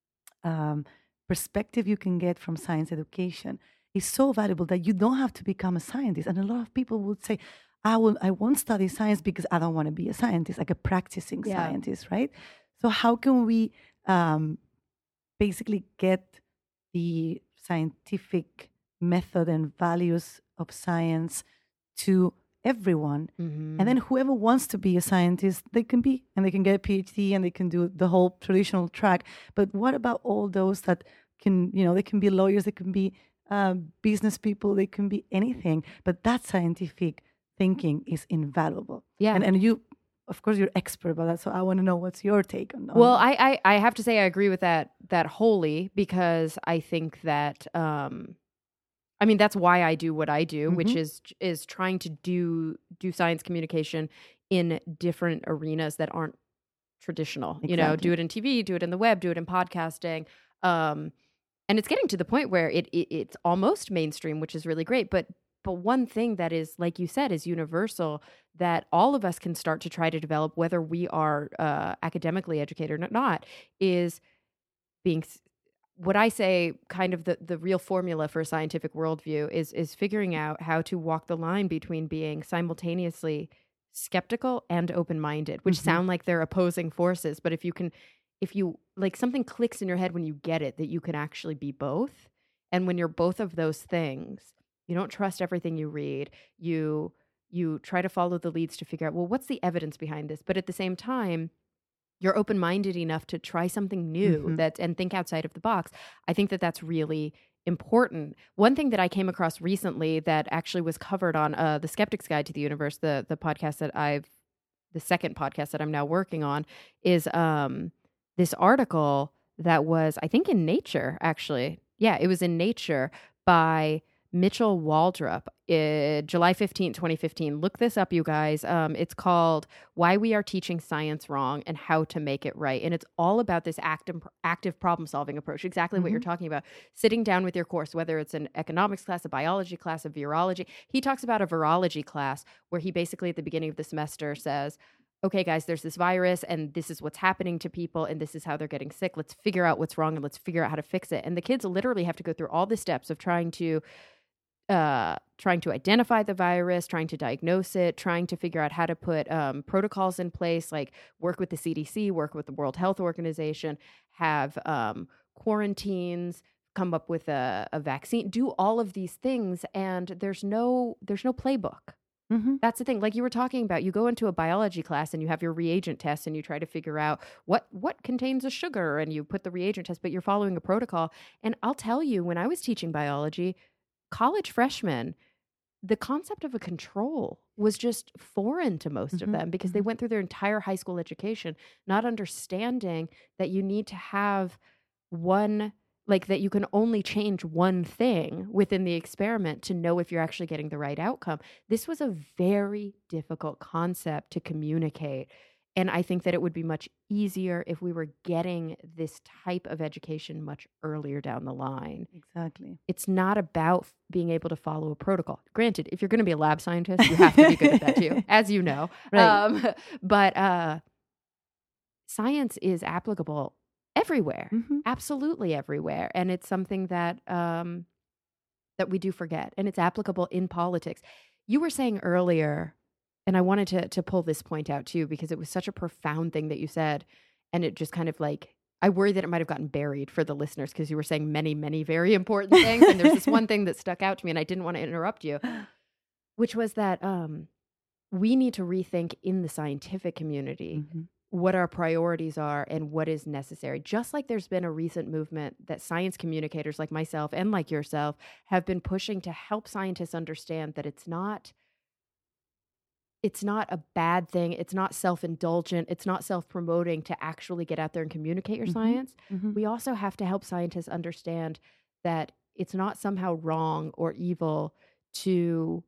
um, perspective you can get from science education is so valuable that you don't have to become a scientist. And a lot of people would say, I will I won't study science because I don't want to be a scientist, like a practicing Yeah. scientist, right? So how can we um, basically get the scientific method and values of science to everyone? Mm-hmm. And then whoever wants to be a scientist, they can be, and they can get a PhD and they can do the whole traditional track. But what about all those that can, you know, they can be lawyers, they can be uh, business people, they can be anything. But that scientific thinking is invaluable. Yeah. And, and you, of course, you're expert about that. So I want to know what's your take on that. Well, I, I, I have to say I agree with that, that wholly, because I think that, um, I mean, that's why I do what I do, Mm-hmm. which is is trying to do do science communication in different arenas that aren't traditional. Exactly. You know, do it in T V, do it in the web, do it in podcasting. Um, and it's getting to the point where it, it it's almost mainstream, which is really great. But but one thing that is, like you said, is universal, that all of us can start to try to develop, whether we are uh, academically educated or not, is being... What I say, kind of the, the real formula for a scientific worldview is is figuring out how to walk the line between being simultaneously skeptical and open-minded, which Mm-hmm. sound like they're opposing forces. But if you can, if you, like, something clicks in your head when you get it, that you can actually be both. And when you're both of those things, you don't trust everything you read. You, you try to follow the leads to figure out, well, what's the evidence behind this? But at the same time, you're open-minded enough to try something new Mm-hmm. that and think outside of the box. I think that that's really important. One thing that I came across recently that actually was covered on uh, the Skeptic's Guide to the Universe, the the podcast that I've, the second podcast that I'm now working on, is um, this article that was, I think, in Nature, actually. Yeah, it was in Nature by Mitchell Waldrop, uh, July fifteenth, twenty fifteen. Look this up, you guys. Um, it's called Why We Are Teaching Science Wrong and How to Make It Right. And it's all about this active, active problem-solving approach, exactly Mm-hmm. what you're talking about. Sitting down with your course, whether it's an economics class, a biology class, a virology. He talks about a virology class where he basically at the beginning of the semester says, okay, guys, there's this virus and this is what's happening to people and this is how they're getting sick. Let's figure out what's wrong and let's figure out how to fix it. And the kids literally have to go through all the steps of trying to Uh, trying to identify the virus, trying to diagnose it, trying to figure out how to put um, protocols in place, like work with the C D C, work with the World Health Organization, have um, quarantines, come up with a, a vaccine, do all of these things, and there's no there's no playbook. Mm-hmm. That's the thing. Like you were talking about, you go into a biology class and you have your reagent test and you try to figure out what what contains a sugar and you put the reagent test, but you're following a protocol. And I'll tell you, when I was teaching biology, college freshmen, the concept of a control was just foreign to most Mm-hmm. of them because they went through their entire high school education not understanding that you need to have one, like that you can only change one thing within the experiment to know if you're actually getting the right outcome. This was a very difficult concept to communicate. And I think that it would be much easier if we were getting this type of education much earlier down the line. Exactly. It's not about f- being able to follow a protocol. Granted, if you're going to be a lab scientist, you have to be good at that too, as you know. Right. Um, but uh, science is applicable everywhere, Mm-hmm. absolutely everywhere. And it's something that um, that we do forget. And it's applicable in politics. You were saying earlier, and I wanted to to pull this point out too, because it was such a profound thing that you said. And it just kind of like, I worry that it might have gotten buried for the listeners because you were saying many, many very important things. And there's this one thing that stuck out to me and I didn't want to interrupt you, which was that um, we need to rethink in the scientific community Mm-hmm. what our priorities are and what is necessary. Just like there's been a recent movement that science communicators like myself and like yourself have been pushing to help scientists understand that it's not it's not a bad thing. It's not self-indulgent. It's not self-promoting to actually get out there and communicate your Mm-hmm. science. Mm-hmm. We also have to help scientists understand that it's not somehow wrong or evil to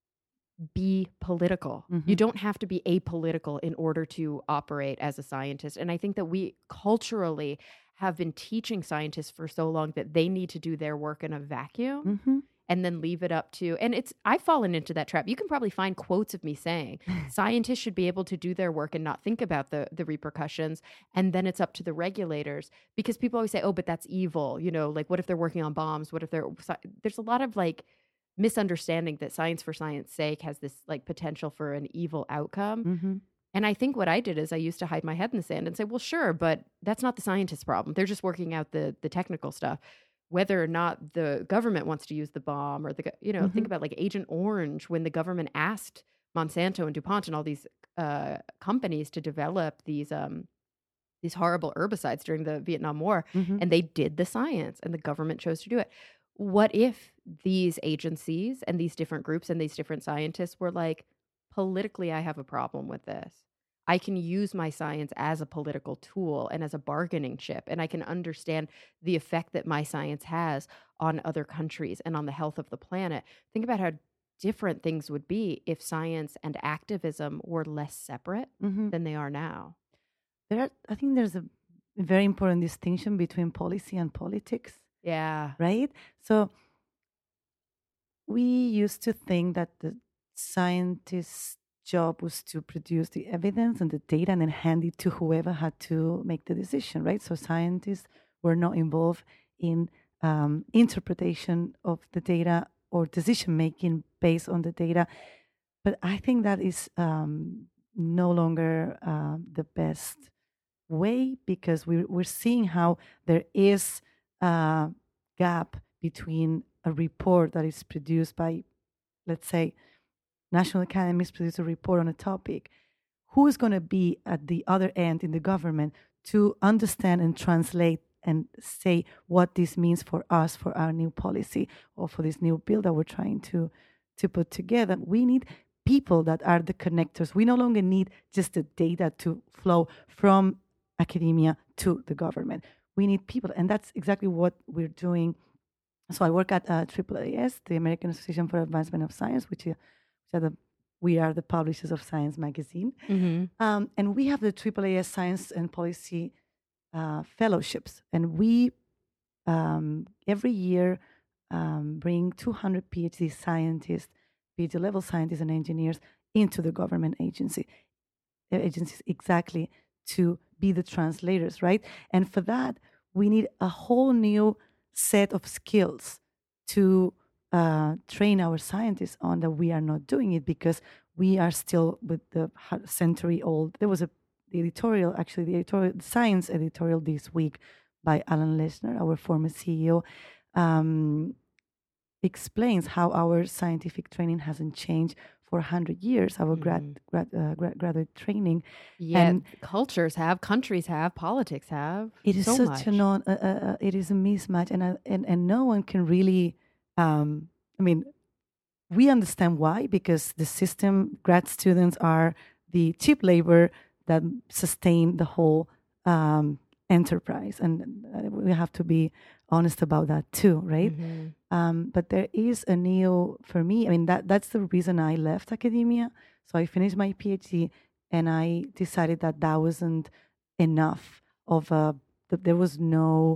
be political. Mm-hmm. You don't have to be apolitical in order to operate as a scientist. And I think that we culturally have been teaching scientists for so long that they need to do their work in a vacuum Mm-hmm. and then leave it up to, and it's, I've fallen into that trap. You can probably find quotes of me saying scientists should be able to do their work and not think about the, the repercussions. And then it's up to the regulators, because people always say, oh, but that's evil. You know, like, what if they're working on bombs? What if they're, there's a lot of like misunderstanding that science for science sake has this like potential for an evil outcome. Mm-hmm. And I think what I did is I used to hide my head in the sand and say, well, sure, but that's not the scientist's problem. They're just working out the the technical stuff. Whether or not the government wants to use the bomb or the, go- you know, Mm-hmm. think about like Agent Orange, when the government asked Monsanto and DuPont and all these uh, companies to develop these um, these horrible herbicides during the Vietnam War, Mm-hmm. and they did the science and the government chose to do it. What if these agencies and these different groups and these different scientists were like, politically, I have a problem with this. I can use my science as a political tool and as a bargaining chip, and I can understand the effect that my science has on other countries and on the health of the planet. Think about how different things would be if science and activism were less separate Mm-hmm. than they are now. There are, I think there's a very important distinction between policy and politics, Yeah. right? So we used to think that the scientist's job was to produce the evidence and the data and then hand it to whoever had to make the decision, right? So scientists were not involved in um, interpretation of the data or decision making based on the data. But I think that is um, no longer uh, the best way, because we, we're seeing how there is a gap between a report that is produced by, let's say, national academies produce a report on a topic. Who is going to be at the other end in the government to understand and translate and say what this means for us, for our new policy, or for this new bill that we're trying to, to put together? We need people that are the connectors. We no longer need just the data to flow from academia to the government. We need people, and that's exactly what we're doing. So I work at uh, A A S, the American Association for Advancement of Science, which is which are the, we are the publishers of Science magazine. Mm-hmm. Um, and we have the A A A S Science and Policy uh, Fellowships. And we, um, every year, um, bring two hundred PhD scientists, PhD level scientists and engineers into the government agency, agencies exactly to be the translators, right? And for that, we need a whole new set of skills to Uh, train our scientists on, that we are not doing it because we are still with the century old. There was a the editorial, actually, the editorial, the science editorial this week by Alan Leshner, our former C E O, um, explains how our scientific training hasn't changed for one hundred years, our mm. grad, grad, uh, grad, graduate training. Yeah, and cultures have, countries have, politics have. It is so such much. a non, uh, uh, it is a mismatch, and, uh, and, and no one can really... Um, I mean, we understand why, because the system, grad students are the cheap labor that sustain the whole um, enterprise. And we have to be honest about that too, right? Mm-hmm. Um, but there is a new, for me, I mean, that that's the reason I left academia. So I finished my PhD and I decided that that wasn't enough of a, that there was no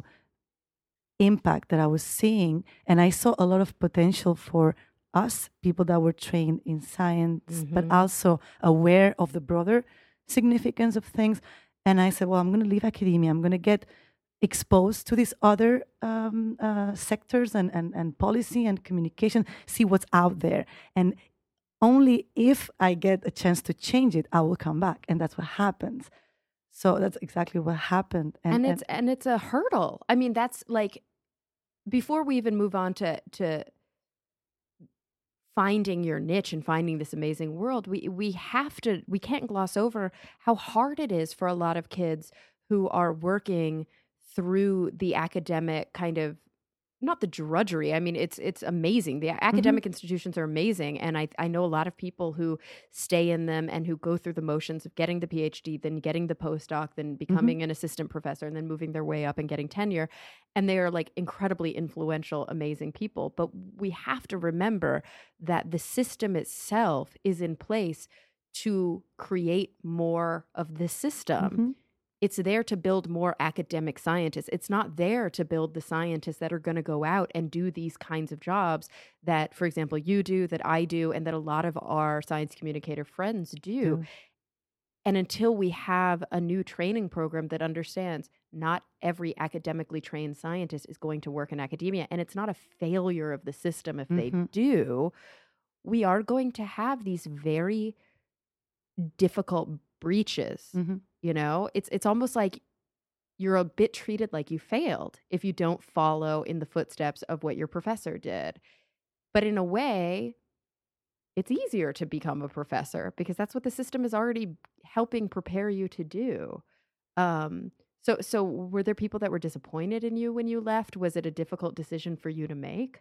impact that I was seeing, and I saw a lot of potential for us, people that were trained in science, mm-hmm. but also aware of the broader significance of things. And I said, well, I'm going to leave academia. I'm going to get exposed to these other um, uh, sectors and, and, and policy and communication, see what's out there. And only if I get a chance to change it, I will come back. And that's what happens. So that's exactly what happened. And, and it's and, and it's a hurdle. I mean, that's like, before we even move on to to finding your niche and finding this amazing world, we we have to, we can't gloss over how hard it is for a lot of kids who are working through the academic kind of, not the drudgery. I mean, it's it's amazing. The academic mm-hmm. institutions are amazing. And I, I know a lot of people who stay in them and who go through the motions of getting the PhD, then getting the postdoc, then becoming mm-hmm. an assistant professor, and then moving their way up and getting tenure. And they are like incredibly influential, amazing people. But we have to remember that the system itself is in place to create more of this system. Mm-hmm. It's there to build more academic scientists. It's not there to build the scientists that are going to go out and do these kinds of jobs that, for example, you do, that I do, and that a lot of our science communicator friends do. Mm. And until we have a new training program that understands not every academically trained scientist is going to work in academia, and it's not a failure of the system if they Mm-hmm. do, we are going to have these very difficult breaches. Mm-hmm. You know, it's it's almost like you're a bit treated like you failed if you don't follow in the footsteps of what your professor did. But in a way, it's easier to become a professor because that's what the system is already helping prepare you to do. Um, so, so were there people that were disappointed in you when you left? Was it a difficult decision for you to make?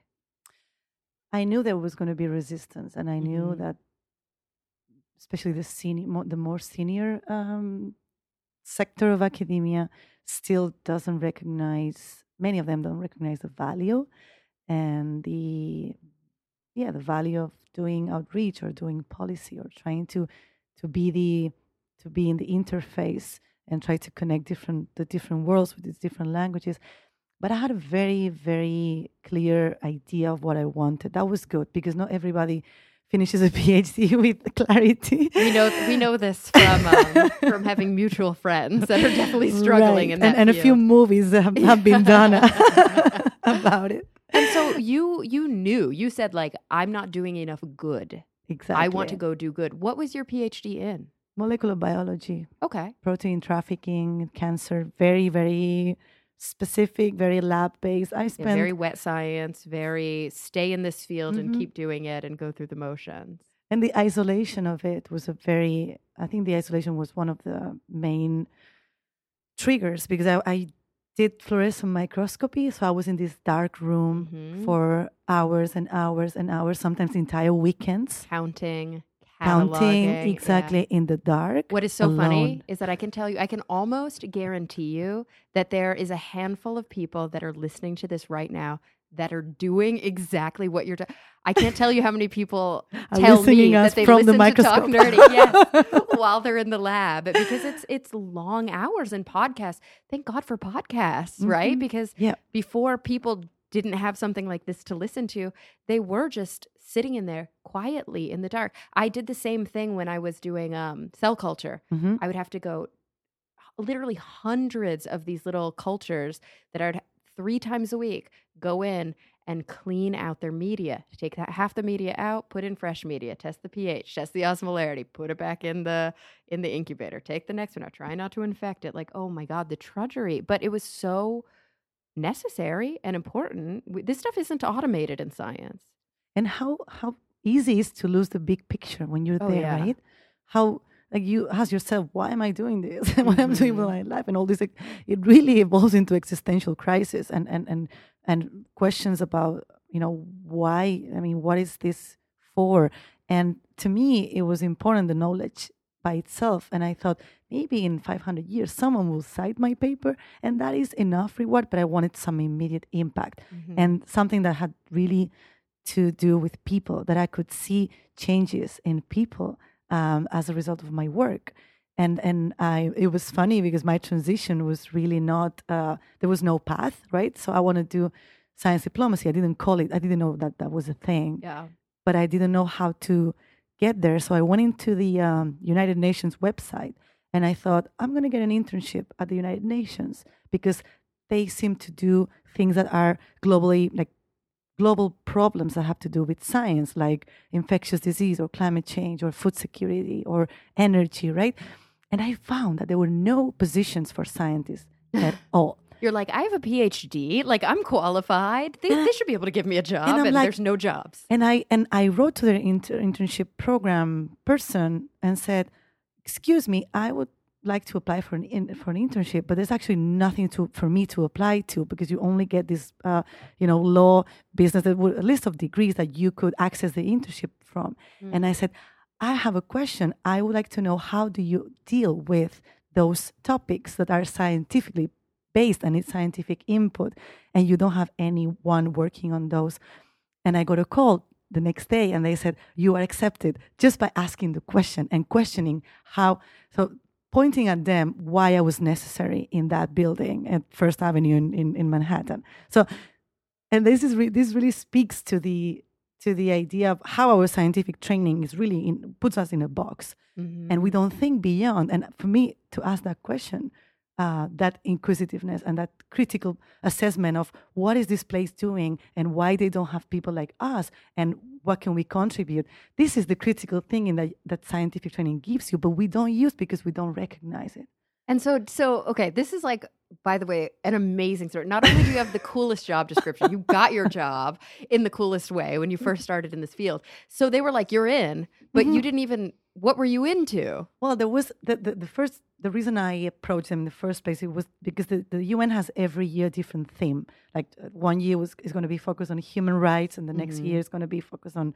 I knew there was going to be resistance, and I knew Mhm. that, especially the senior, mo- the more senior um, sector of academia, still doesn't recognize. Many of them don't recognize the value and the yeah the value of doing outreach or doing policy or trying to to be the to be in the interface and try to connect different the different worlds with these different languages. But I had a very, very clear idea of what I wanted. That was good because not everybody finishes a PhD with clarity. We know we know this from um, from having mutual friends that are definitely struggling Right. in that and, and a few field. movies have, have been done about it. And so you you knew, you said like, I'm not doing enough good. Exactly. I want to go do good. What was your PhD in? Molecular biology, Okay. protein trafficking, cancer, very, very specific, very lab based. I Yeah, spent very wet science, very stay in this field and Mhm. keep doing it and go through the motions. And the isolation of it was a very, I think the isolation was one of the main triggers because I, I did fluorescent microscopy. So I was in this dark room Mhm. for hours and hours and hours, sometimes entire weekends, Counting, counting cataloging, exactly yeah. in the dark. What is so alone. funny is that I can tell you, I can almost guarantee you that there is a handful of people that are listening to this right now that are doing exactly what you're doing. I can't tell you how many people Are tell listening me us that they from the listen to Talk microscope. Nerdy yes, while they're in the lab because it's it's long hours in podcasts. Thank God for podcasts, right? Mhm. Because Yeah. before people didn't have something like this to listen to, they were just sitting in there quietly in the dark. I did the same thing when I was doing um, cell culture. Mhm. I would have to go literally hundreds of these little cultures that I'd three times a week go in and clean out their media. Take that half the media out, put in fresh media, test the pH, test the osmolarity, put it back in the in the incubator. Take the next one out. Try not to infect it. Like, oh my God, the trudgery. But it was so necessary and important. We, this stuff isn't automated in science. And how how easy it is to lose the big picture when you're Oh, there, yeah. right? How like you ask yourself, why am I doing this? What I'm doing with Mhm. my life, and all this. Like, it really evolves into existential crisis and and and and questions about you know why. I mean, what is this for? And to me, it was important the knowledge by itself. And I thought maybe in five hundred years, someone will cite my paper, and that is enough reward. But I wanted some immediate impact Mhm. and something that had really to do with people, that I could see changes in people um, as a result of my work. And and I it was funny because my transition was really not uh, there was no path, right? So I want to do science diplomacy. I didn't call it. I didn't know that that was a thing, Yeah. but I didn't know how to get there. So I went into the um, United Nations website and I thought I'm going to get an internship at the United Nations because they seem to do things that are globally like global problems that have to do with science, like infectious disease or climate change or food security or energy, right? And I found that there were no positions for scientists at all. You're like, I have a PhD. Like, I'm qualified. They, And- they should be able to give me a job. and And, I'm like- there's no jobs. And I and I wrote to their inter- internship program person and said, "Excuse me, I would like to apply for an in, for an internship, but there's actually nothing to for me to apply to because you only get this, uh, you know, law, business, that would, a list of degrees that you could access the internship from." And I said, "I have a question. I would like to know how do you deal with those topics that are scientifically based and it's scientific input, and you don't have anyone working on those." And I got a call the next day and they said, "You are accepted just by asking the question and questioning how." So pointing at them why I was necessary in that building at First Avenue in, in, in Manhattan. So, and this is re- this really speaks to the to the idea of how our scientific training is really in, puts us in a box, mm-hmm. and we don't think beyond. And for me to ask that question, uh, that inquisitiveness and that critical assessment of what is this place doing and why they don't have people like us and what can we contribute. This is the critical thing in that that scientific training gives you, but we don't use because we don't recognize it. And so, so okay, this is like, by the way, an amazing story. Not only do you have the coolest job description, you got your job in the coolest way when you first started in this field. So they were like, you're in, but mm-hmm. you didn't even, what were you into? Well, there was, the, the, the first, the reason I approached them in the first place, it was because the, the U N has every year different theme. Like one year was is going to be focused on human rights, and the next mm-hmm. year is going to be focused on,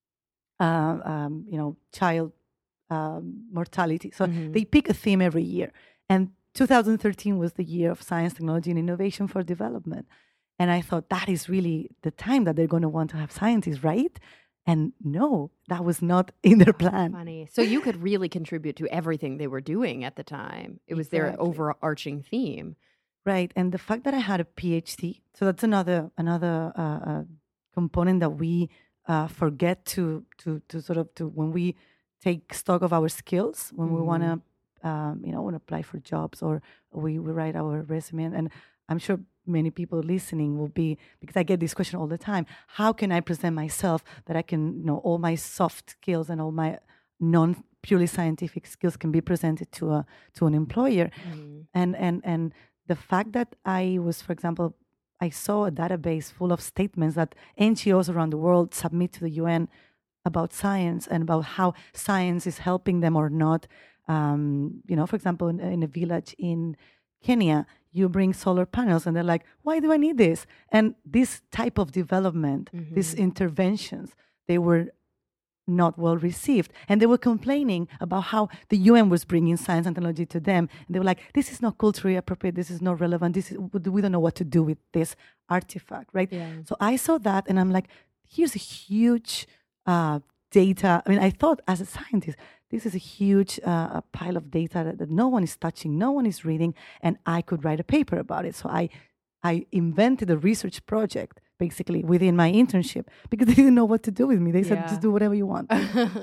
uh, um, you know, child um, mortality. So mm-hmm. they pick a theme every year. And two thousand thirteen was the year of science, technology, and innovation for development. And I thought that is really the time that they're going to want to have scientists, right? And no, that was not in their plan. Funny. So you could really contribute to everything they were doing at the time. It was exactly. their overarching theme. Right. And the fact that I had a PhD, so that's another another uh, uh, component that we uh, forget to, to to sort of, to when we take stock of our skills, when mm-hmm. we want to Um, you know, want to apply for jobs, or we, we write our resume. And I'm sure many people listening will be, because I get this question all the time, how can I present myself that I can, you know, all my soft skills and all my non-purely scientific skills can be presented to a to an employer? Mm. And, and, and the fact that I was, for example, I saw a database full of statements that N G Os around the world submit to the U N about science and about how science is helping them or not. Um, you know, for example, in, in a village in Kenya, you bring solar panels and they're like, why do I need this? And this type of development, mm-hmm. these interventions, they were not well received. And they were complaining about how the U N was bringing science and technology to them. And they were like, this is not culturally appropriate. This is not relevant. This is, we don't know what to do with this artifact, right? Yeah. So I saw that and I'm like, here's a huge uh, data. I mean, I thought as a scientist, this is a huge uh, pile of data that, that no one is touching, no one is reading, and I could write a paper about it. So I, I invented a research project, basically, within my internship, because they didn't know what to do with me. They said, yeah. just do whatever you want.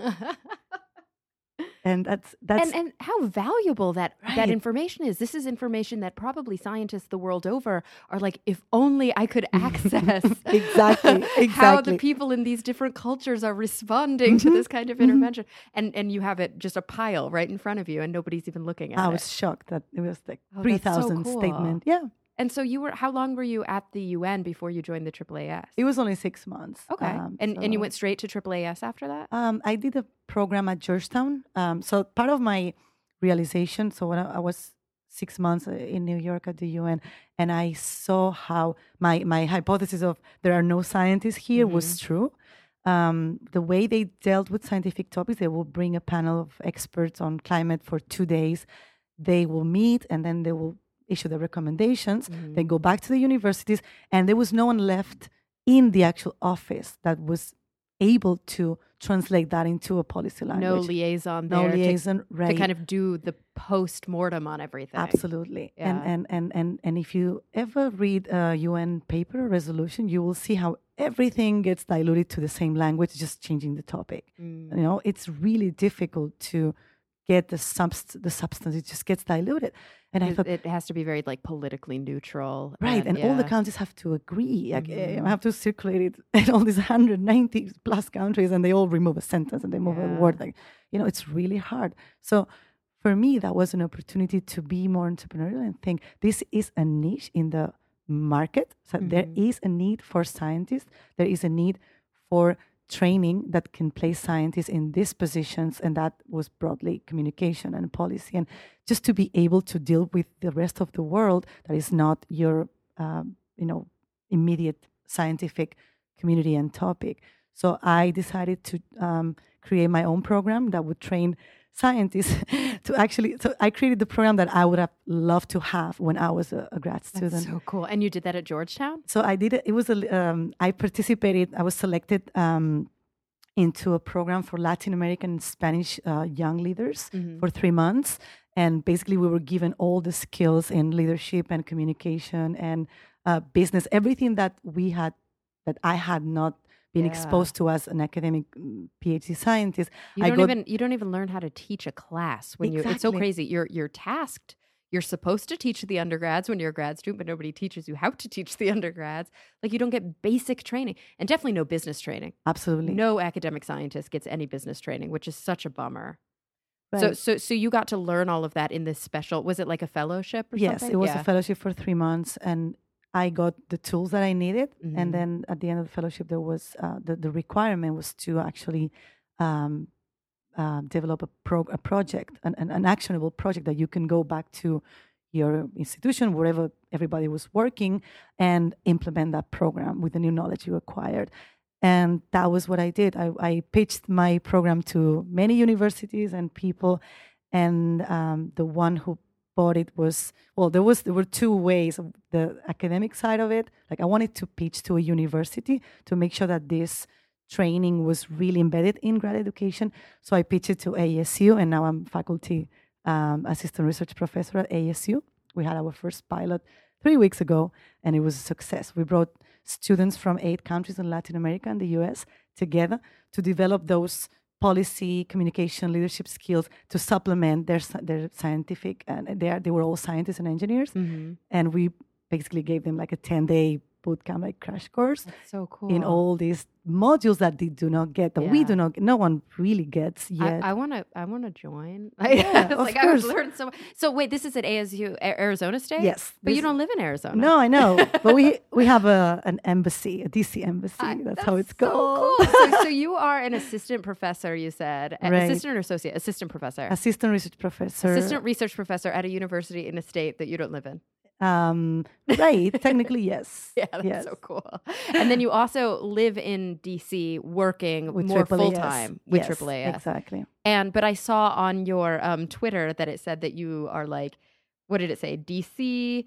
And that's that's and, and how valuable that right. that information is. This is information that probably scientists the world over are like, if only I could access exactly, exactly how the people in these different cultures are responding mm-hmm. to this kind of intervention. Mm-hmm. And and you have it just a pile right in front of you, and nobody's even looking at I it. I was shocked that it was like oh, three thousand so cool. statement. Yeah. And so you were, how long were you at the U N before you joined the triple A S? It was only six months. Okay. Um, and, so and you went straight to triple A S after that? Um, I did a program at Georgetown. Um, so part of my realization, so when I, I was six months in New York at the U N, and I saw how my, my hypothesis of there are no scientists here mm-hmm. was true. Um, the way they dealt with scientific topics, they will bring a panel of experts on climate for two days. They will meet and then they will issue the recommendations, mm-hmm. then go back to the universities, and there was no one left in the actual office that was able to translate that into a policy language. No liaison no there liaison, to, right. to kind of do the post-mortem on everything. Absolutely. Yeah. And, and, and, and, and if you ever read a U N paper or resolution, you will see how everything gets diluted to the same language, just changing the topic. Mm. You know, it's really difficult to get the, subst- the substance. It just gets diluted. And it, I thought it has to be very like politically neutral, right? And, and yeah. all the countries have to agree. Like, mm-hmm. I have to circulate it in all these one hundred ninety plus countries, and they all remove a sentence and they move yeah. a word. Like, you know, it's really hard. So for me, that was an opportunity to be more entrepreneurial and think this is a niche in the market. So mm-hmm. there is a need for scientists. There is a need for training that can place scientists in these positions, and that was broadly communication and policy, and just to be able to deal with the rest of the world that is not your, um, you know, immediate scientific community and topic. So I decided to um, create my own program that would train scientists to actually, so I created the program that I would have loved to have when I was a, a grad student. That's so cool. And you did that at Georgetown? So I did it. It was, a, um, I participated, I was selected um, into a program for Latin American and Spanish uh, young leaders mm-hmm. for three months. And basically, we were given all the skills in leadership and communication and uh, business, everything that we had, that I had not been Yeah. exposed to as an academic mm, PhD scientist. You I don't got- even you don't even learn how to teach a class when you're. It's so Exactly. crazy. You're you're tasked. You're supposed to teach the undergrads when you're a grad student, but nobody teaches you how to teach the undergrads. Like you don't get basic training, and definitely no business training. Absolutely. No academic scientist gets any business training, which is such a bummer. So Right. so so you got to learn all of that in this special. Was it like a fellowship or Yes, something? it was Yeah. a fellowship for three months, and I got the tools that I needed. Mhm. And then at the end of the fellowship, there was uh, the the requirement was to actually um, uh, develop a pro a project, an, an an actionable project that you can go back to your institution, wherever everybody was working, and implement that program with the new knowledge you acquired. And that was what I did. I, I pitched my program to many universities and people, and um, the one who bought it was well. There was there were two ways of the academic side of it. Like I wanted to pitch to a university to make sure that this training was really embedded in grad education. So I pitched it to A S U, and now I'm faculty um, assistant research professor at A S U. We had our first pilot three weeks ago, and it was a success. We brought students from eight countries in Latin America and the U S together to develop those policy, communication, leadership skills to supplement their sci- their scientific, and they are, they were all scientists and engineers, Mhm. and we basically gave them like a ten day boot camp, like crash course That's so cool. in all these modules that they do not get, that we Yeah. do not, no one really gets yet. I want to. I want to join. Yeah, It's of like I would course. learn so much. So wait, this is at A S U, A- Arizona State. Yes, but you this- don't live in Arizona. No, I know, but we we have a an embassy, a D C embassy. I- that's, how it's so called. cool. so, so you are an assistant professor. You said An Right. assistant or associate, assistant professor, Assistant research professor. assistant research professor at a university in a state that you don't live in. Um, right, technically yes. Yeah, that's yes. so cool. And then you also live in D C, working With more triple A full S. time with Yes, triple A S. exactly. And but I saw on your um, Twitter that it said that you are like, what did it say? D C,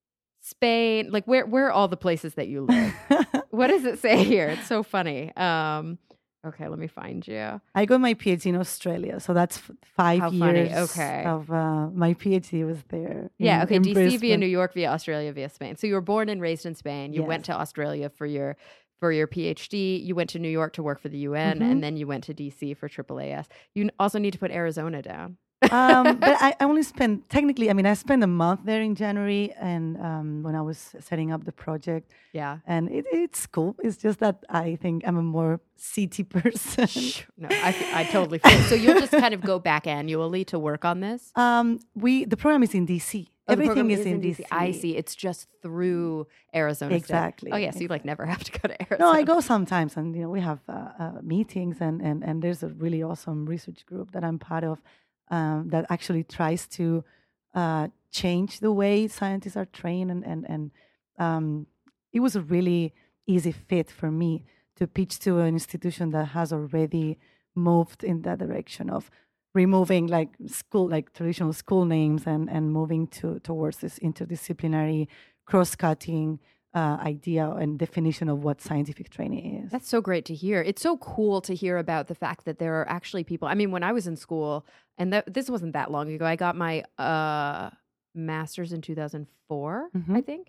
Spain, like where where are all the places that you live? What does it say here? It's so funny. Um, okay, let me find you. I got my PhD in Australia, so that's f- five How funny, years okay. of uh, my PhD was there. Yeah, in- okay. in D C via Brisbane. New York via Australia via Spain. So you were born and raised in Spain. You went Yes. to Australia for your for your PhD. You went to New York to work for the U N, Mhm. and then you went to D C for triple A S. You n- also need to put Arizona down. um, but I, I only spent technically. I mean, I spent a month there in January, and um, when I was setting up the project, Yeah. and it, it's cool. It's just that I think I'm a more city person. No, I, f- I totally feel it. So you'll just kind of go back annually to work on this? um, we the program is in D C. Oh, the Everything program is, in D C. I see. It's just through Arizona State. Exactly, Oh, yeah. So you like never have to go to Arizona. No, I go sometimes, and you know we have uh, uh, meetings, and, and and there's a really awesome research group that I'm part of um, that actually tries to uh, change the way scientists are trained, and and and um, it was a really easy fit for me to pitch to an institution that has already moved in that direction of removing like school like traditional school names and and moving to towards this interdisciplinary cross-cutting uh, idea and definition of what scientific training is. That's so great to hear. It's so cool to hear about the fact that there are actually people. I mean, when I was in school, and that, this wasn't that long ago, I got my uh, master's in two thousand four, Mhm. I think.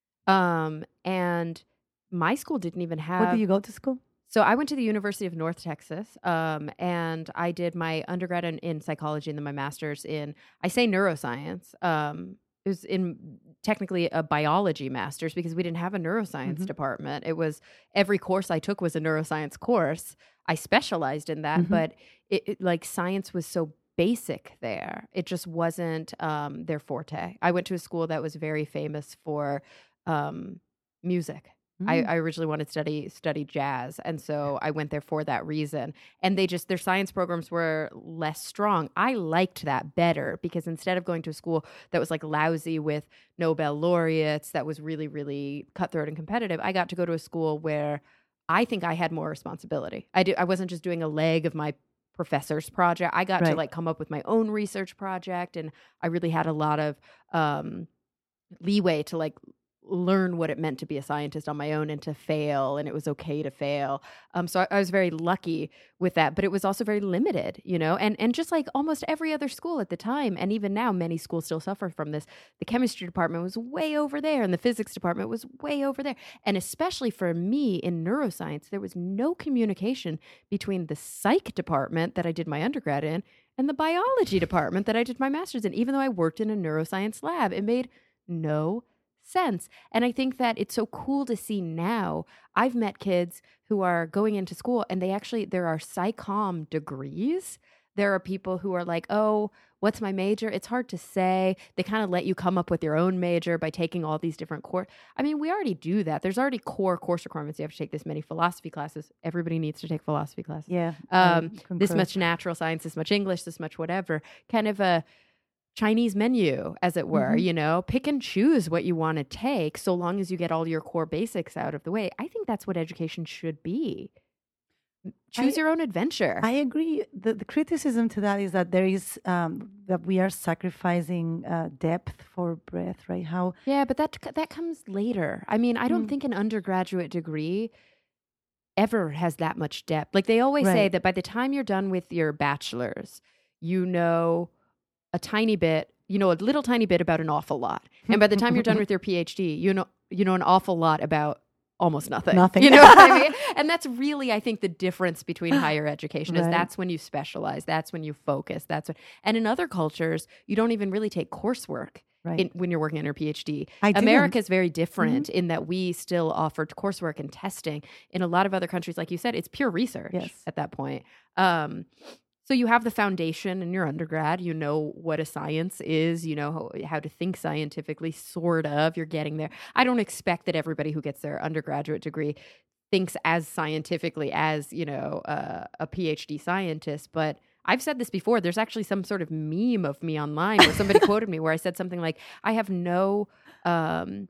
Um, and my school didn't even have. Where did you go to school? So I went to the University of North Texas, um, and I did my undergrad in, in psychology and then my master's in, I say neuroscience. Um, it was in technically a biology master's because we didn't have a neuroscience Mhm. department. It was every course I took was a neuroscience course. I specialized in that, Mhm. but it, it like science was so basic there. It just wasn't um, their forte. I went to a school that was very famous for um, music. I, Mm. I originally wanted to study study jazz, and so I went there for that reason. And they just their science programs were less strong. I liked that better because instead of going to a school that was like lousy with Nobel laureates, that was really really cutthroat and competitive, I got to go to a school where I think I had more responsibility. I do. I wasn't just doing a leg of my professor's project. I got to Right. like come up with my own research project, and I really had a lot of um, leeway to like learn what it meant to be a scientist on my own and to fail, and it was okay to fail. Um, so I, I was very lucky with that, but it was also very limited, you know, and, and just like almost every other school at the time, and even now, many schools still suffer from this. The chemistry department was way over there, and the physics department was way over there. And especially for me in neuroscience, there was no communication between the psych department that I did my undergrad in and the biology department that I did my master's in. Even though I worked in a neuroscience lab, it made no sense. And I think that it's so cool to see now. I've met kids who are going into school and they actually, there are psychom degrees. There are people who are like, oh, what's my major? It's hard to say. They kind of let you come up with your own major by taking all these different core. I mean, we already do that. There's already core course requirements. You have to take this many philosophy classes. Everybody needs to take philosophy classes. Yeah. Um, this much natural science, this much English, this much whatever. Kind of a Chinese menu, as it were, mm-hmm. you know, pick and choose what you want to take so long as you get all your core basics out of the way. I think that's what education should be. Choose I, your own adventure. I agree. The, the criticism to that is that there is, um, that we are sacrificing uh, depth for breadth, right? How? Yeah, but that that comes later. I mean, I don't mm. think an undergraduate degree ever has that much depth. Like they always right. say that by the time you're done with your bachelor's, you know a tiny bit, you know, a little tiny bit about an awful lot. And by the time you're done with your PhD, you know, you know an awful lot about almost nothing. Nothing. You know what I mean? And that's really, I think, the difference between higher education is right. that's when you specialize. That's when you focus. That's when, and in other cultures, you don't even really take coursework right. in, when you're working on your PhD. America is very different mm-hmm. in that we still offer coursework and testing. In a lot of other countries, like you said, it's pure research yes. at that point. Um, So you have the foundation in your undergrad, you know what a science is, you know how, how to think scientifically, sort of, you're getting there. I don't expect that everybody who gets their undergraduate degree thinks as scientifically as, you know, uh, a PhD scientist, but I've said this before, there's actually some sort of meme of me online where somebody quoted me where I said something like, I have no... Um,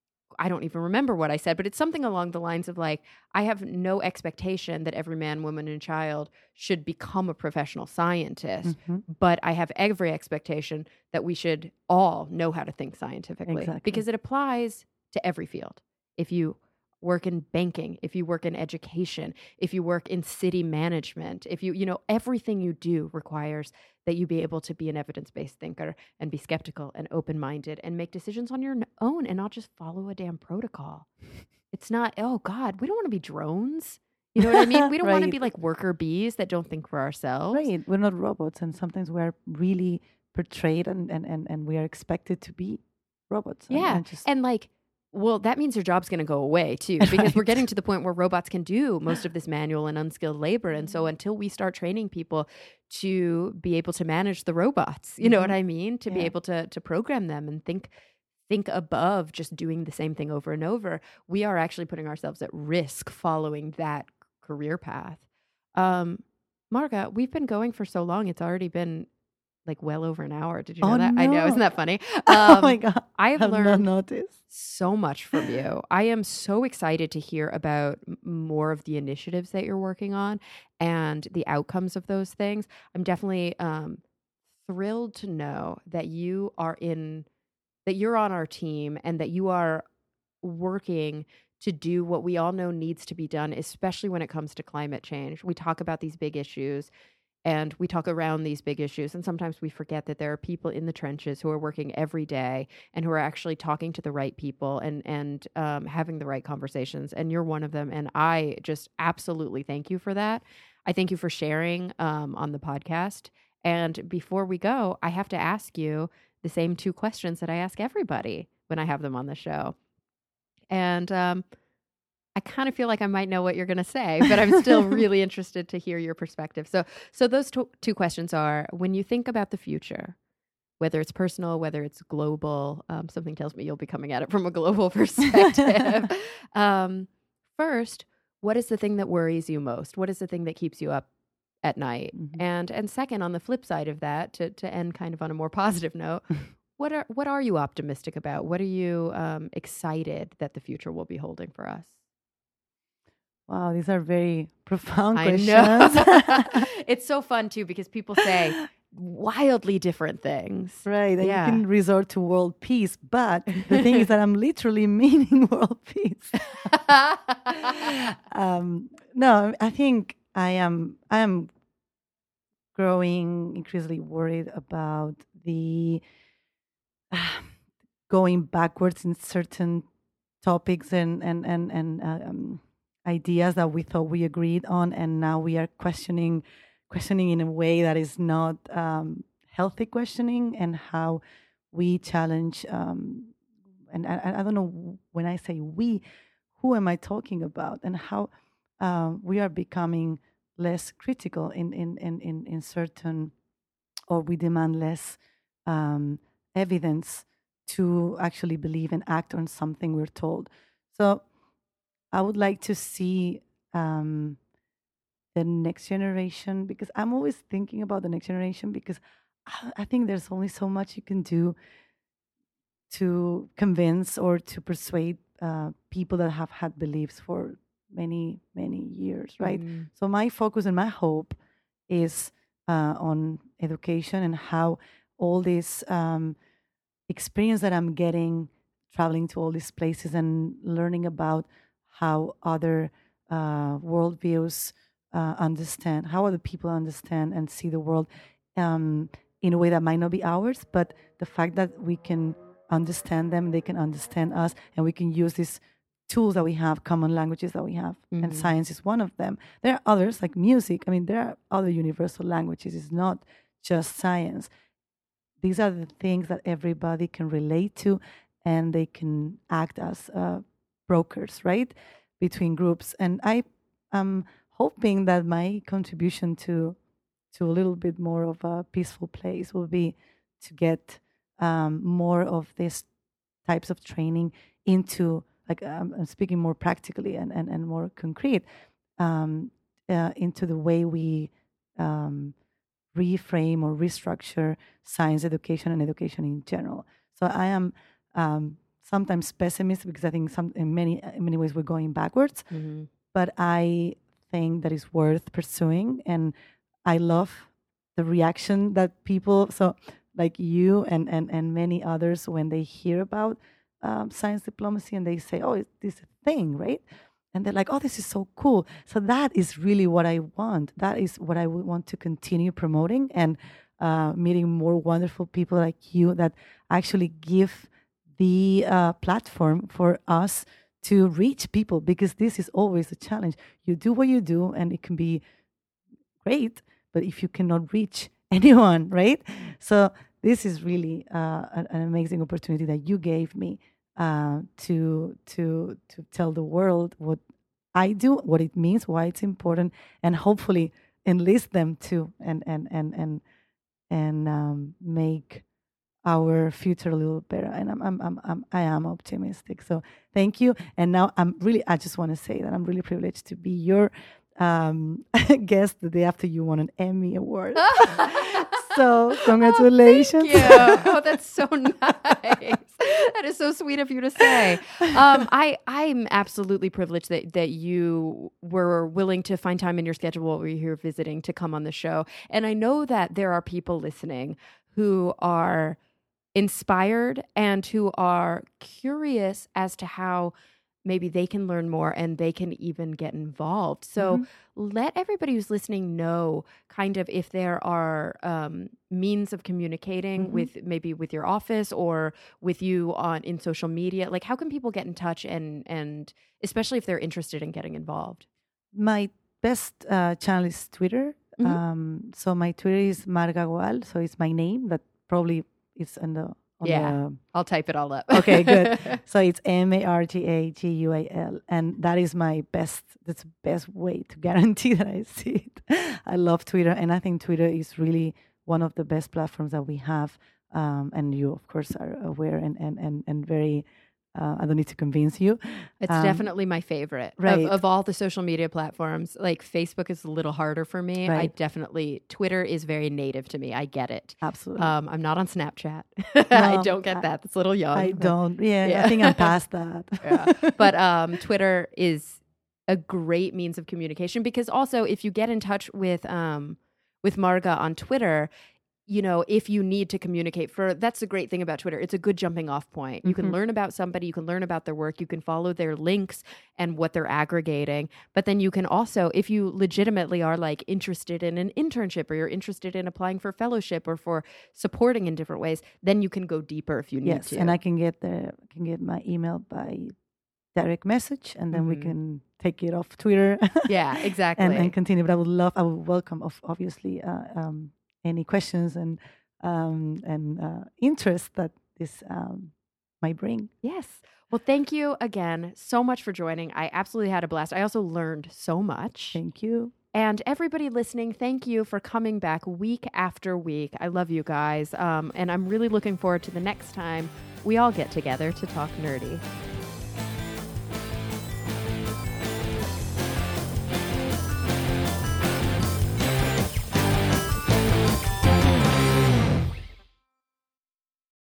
I don't even remember what I said, but it's something along the lines of like, I have no expectation that every man, woman, and child should become a professional scientist, mm-hmm. but I have every expectation that we should all know how to think scientifically exactly. because it applies to every field. If you work in banking, if you work in education, if you work in city management, if you, you know, everything you do requires that you be able to be an evidence-based thinker and be skeptical and open-minded and make decisions on your own and not just follow a damn protocol. It's not, oh God, we don't want to be drones. You know what I mean? We don't right. want to be like worker bees that don't think for ourselves. Right. We're not robots, and sometimes we're really portrayed and, and, and, and we are expected to be robots. Yeah. And, and, just and like, well, that means your job's going to go away too, because right. we're getting to the point where robots can do most of this manual and unskilled labor. And so until we start training people to be able to manage the robots, you mm-hmm. know what I mean? To yeah. be able to to program them and think think above just doing the same thing over and over, we are actually putting ourselves at risk following that career path. Um, Marga, we've been going for so long. It's already been like well over an hour. Did you know oh, that? No. I know. Isn't that funny? Um, oh my God. I have, have learned not noticed. so much from you. I am so excited to hear about m- more of the initiatives that you're working on and the outcomes of those things. I'm definitely um, thrilled to know that you are in, that you're on our team and that you are working to do what we all know needs to be done, especially when it comes to climate change. We talk about these big issues. And we talk around these big issues, and sometimes we forget that there are people in the trenches who are working every day and who are actually talking to the right people and and um, having the right conversations. And you're one of them. And I just absolutely thank you for that. I thank you for sharing um, on the podcast. And before we go, I have to ask you the same two questions that I ask everybody when I have them on the show. And um, I kind of feel like I might know what you're going to say, but I'm still really interested to hear your perspective. So, so those to- two questions are, when you think about the future, whether it's personal, whether it's global, um, something tells me you'll be coming at it from a global perspective. um, first, what is the thing that worries you most? What is the thing that keeps you up at night? Mm-hmm. And and second, on the flip side of that, to to end kind of on a more positive note, what are what are you optimistic about? What are you um, excited that the future will be holding for us? Wow, these are very profound I questions. know. It's so fun too, because people say, wildly different things. Right. And Yeah. you can resort to world peace. But the thing is that I'm literally meaning world peace. um, no, I think I am I am growing increasingly worried about the uh, going backwards in certain topics and and and, and uh, um, ideas that we thought we agreed on, and now we are questioning questioning in a way that is not um, healthy questioning, and how we challenge um, and I, I don't know, when I say we, who am I talking about, and how uh, we are becoming less critical in in, in, in in certain, or we demand less um, evidence to actually believe and act on something we're told. So I would like to see um, the next generation, because I'm always thinking about the next generation, because I I think there's only so much you can do to convince or to persuade uh, people that have had beliefs for many, many years, right? Mm. So my focus and my hope is uh, on education, and how all this um, experience that I'm getting traveling to all these places and learning about how other uh, worldviews uh, understand, how other people understand and see the world um, in a way that might not be ours, but the fact that we can understand them, they can understand us, and we can use these tools that we have, common languages that we have, mm-hmm. and science is one of them. There are others, like music. I mean, there are other universal languages. It's not just science. These are the things that everybody can relate to, and they can act as uh, brokers, right, between groups. And I am hoping that my contribution to to a little bit more of a peaceful place will be to get um, more of these types of training into, like um, I'm speaking more practically and, and, and more concrete, um, uh, into the way we um, reframe or restructure science education and education in general. So I am um, sometimes pessimistic, because I think some in many in many ways we're going backwards. Mm-hmm. But I think that is worth pursuing, and I love the reaction that people, so like you and and, and many others, when they hear about um, science diplomacy and they say, "Oh, is this a thing, right?" And they're like, "Oh, this is so cool." So that is really what I want. That is what I would want to continue promoting, and uh, meeting more wonderful people like you that actually give the uh, platform for us to reach people, because this is always a challenge. You do what you do, and it can be great, but if you cannot reach anyone, right? So this is really uh, an, an amazing opportunity that you gave me uh, to to to tell the world what I do, what it means, why it's important, and hopefully enlist them too, and and and and and um, make our future a little better. And I'm, I'm, I'm, I'm, I am optimistic. So thank you. And now I'm really, I just want to say that I'm really privileged to be your um, guest the day after you won an Emmy Award. So congratulations. Oh, thank you. Oh, that's so nice. That is so sweet of you to say. Um, I, I'm absolutely privileged that, that you were willing to find time in your schedule while we were here visiting to come on the show. And I know that there are people listening who are inspired and who are curious as to how maybe they can learn more and they can even get involved. So mm-hmm. let everybody who's listening know kind of if there are um, means of communicating mm-hmm. with maybe with your office or with you on in social media. Like, how can people get in touch, and and especially if they're interested in getting involved? My best uh, channel is Twitter. Mm-hmm. Um, so my Twitter is Marga Gual. So it's my name that probably is on the on yeah. the, I'll type it all up. Okay, good. So it's M A R G A G U A L, and that is my best. That's the best way to guarantee that I see it. I love Twitter, and I think Twitter is really one of the best platforms that we have. Um, and you, of course, are aware and and and and very. Uh, I don't need to convince you. It's um, definitely my favorite right. of, of all the social media platforms. Like, Facebook is a little harder for me. Right. I definitely, Twitter is very native to me. I get it. Absolutely. Um, I'm not on Snapchat. No, I don't get I, that. It's a little young. I but, don't. Yeah, yeah, I think I'm past that. Yeah. But um, Twitter is a great means of communication, because also if you get in touch with um, with Marga on Twitter, you know, if you need to communicate for, that's the great thing about Twitter. It's a good jumping off point. You Mm-hmm. can learn about somebody, you can learn about their work, you can follow their links and what they're aggregating. But then you can also, if you legitimately are like interested in an internship or you're interested in applying for fellowship or for supporting in different ways, then you can go deeper if you need Yes, to. and I can get the can get my email by direct message, and then Mhm. we can take it off Twitter. Yeah, exactly. and, and continue. But I would love, I would welcome, of obviously, uh, um, any questions and um, and uh, interest that this um, might bring. Yes. Well, thank you again so much for joining. I absolutely had a blast. I also learned so much. Thank you. And everybody listening, thank you for coming back week after week. I love you guys. Um, and I'm really looking forward to the next time we all get together to talk nerdy.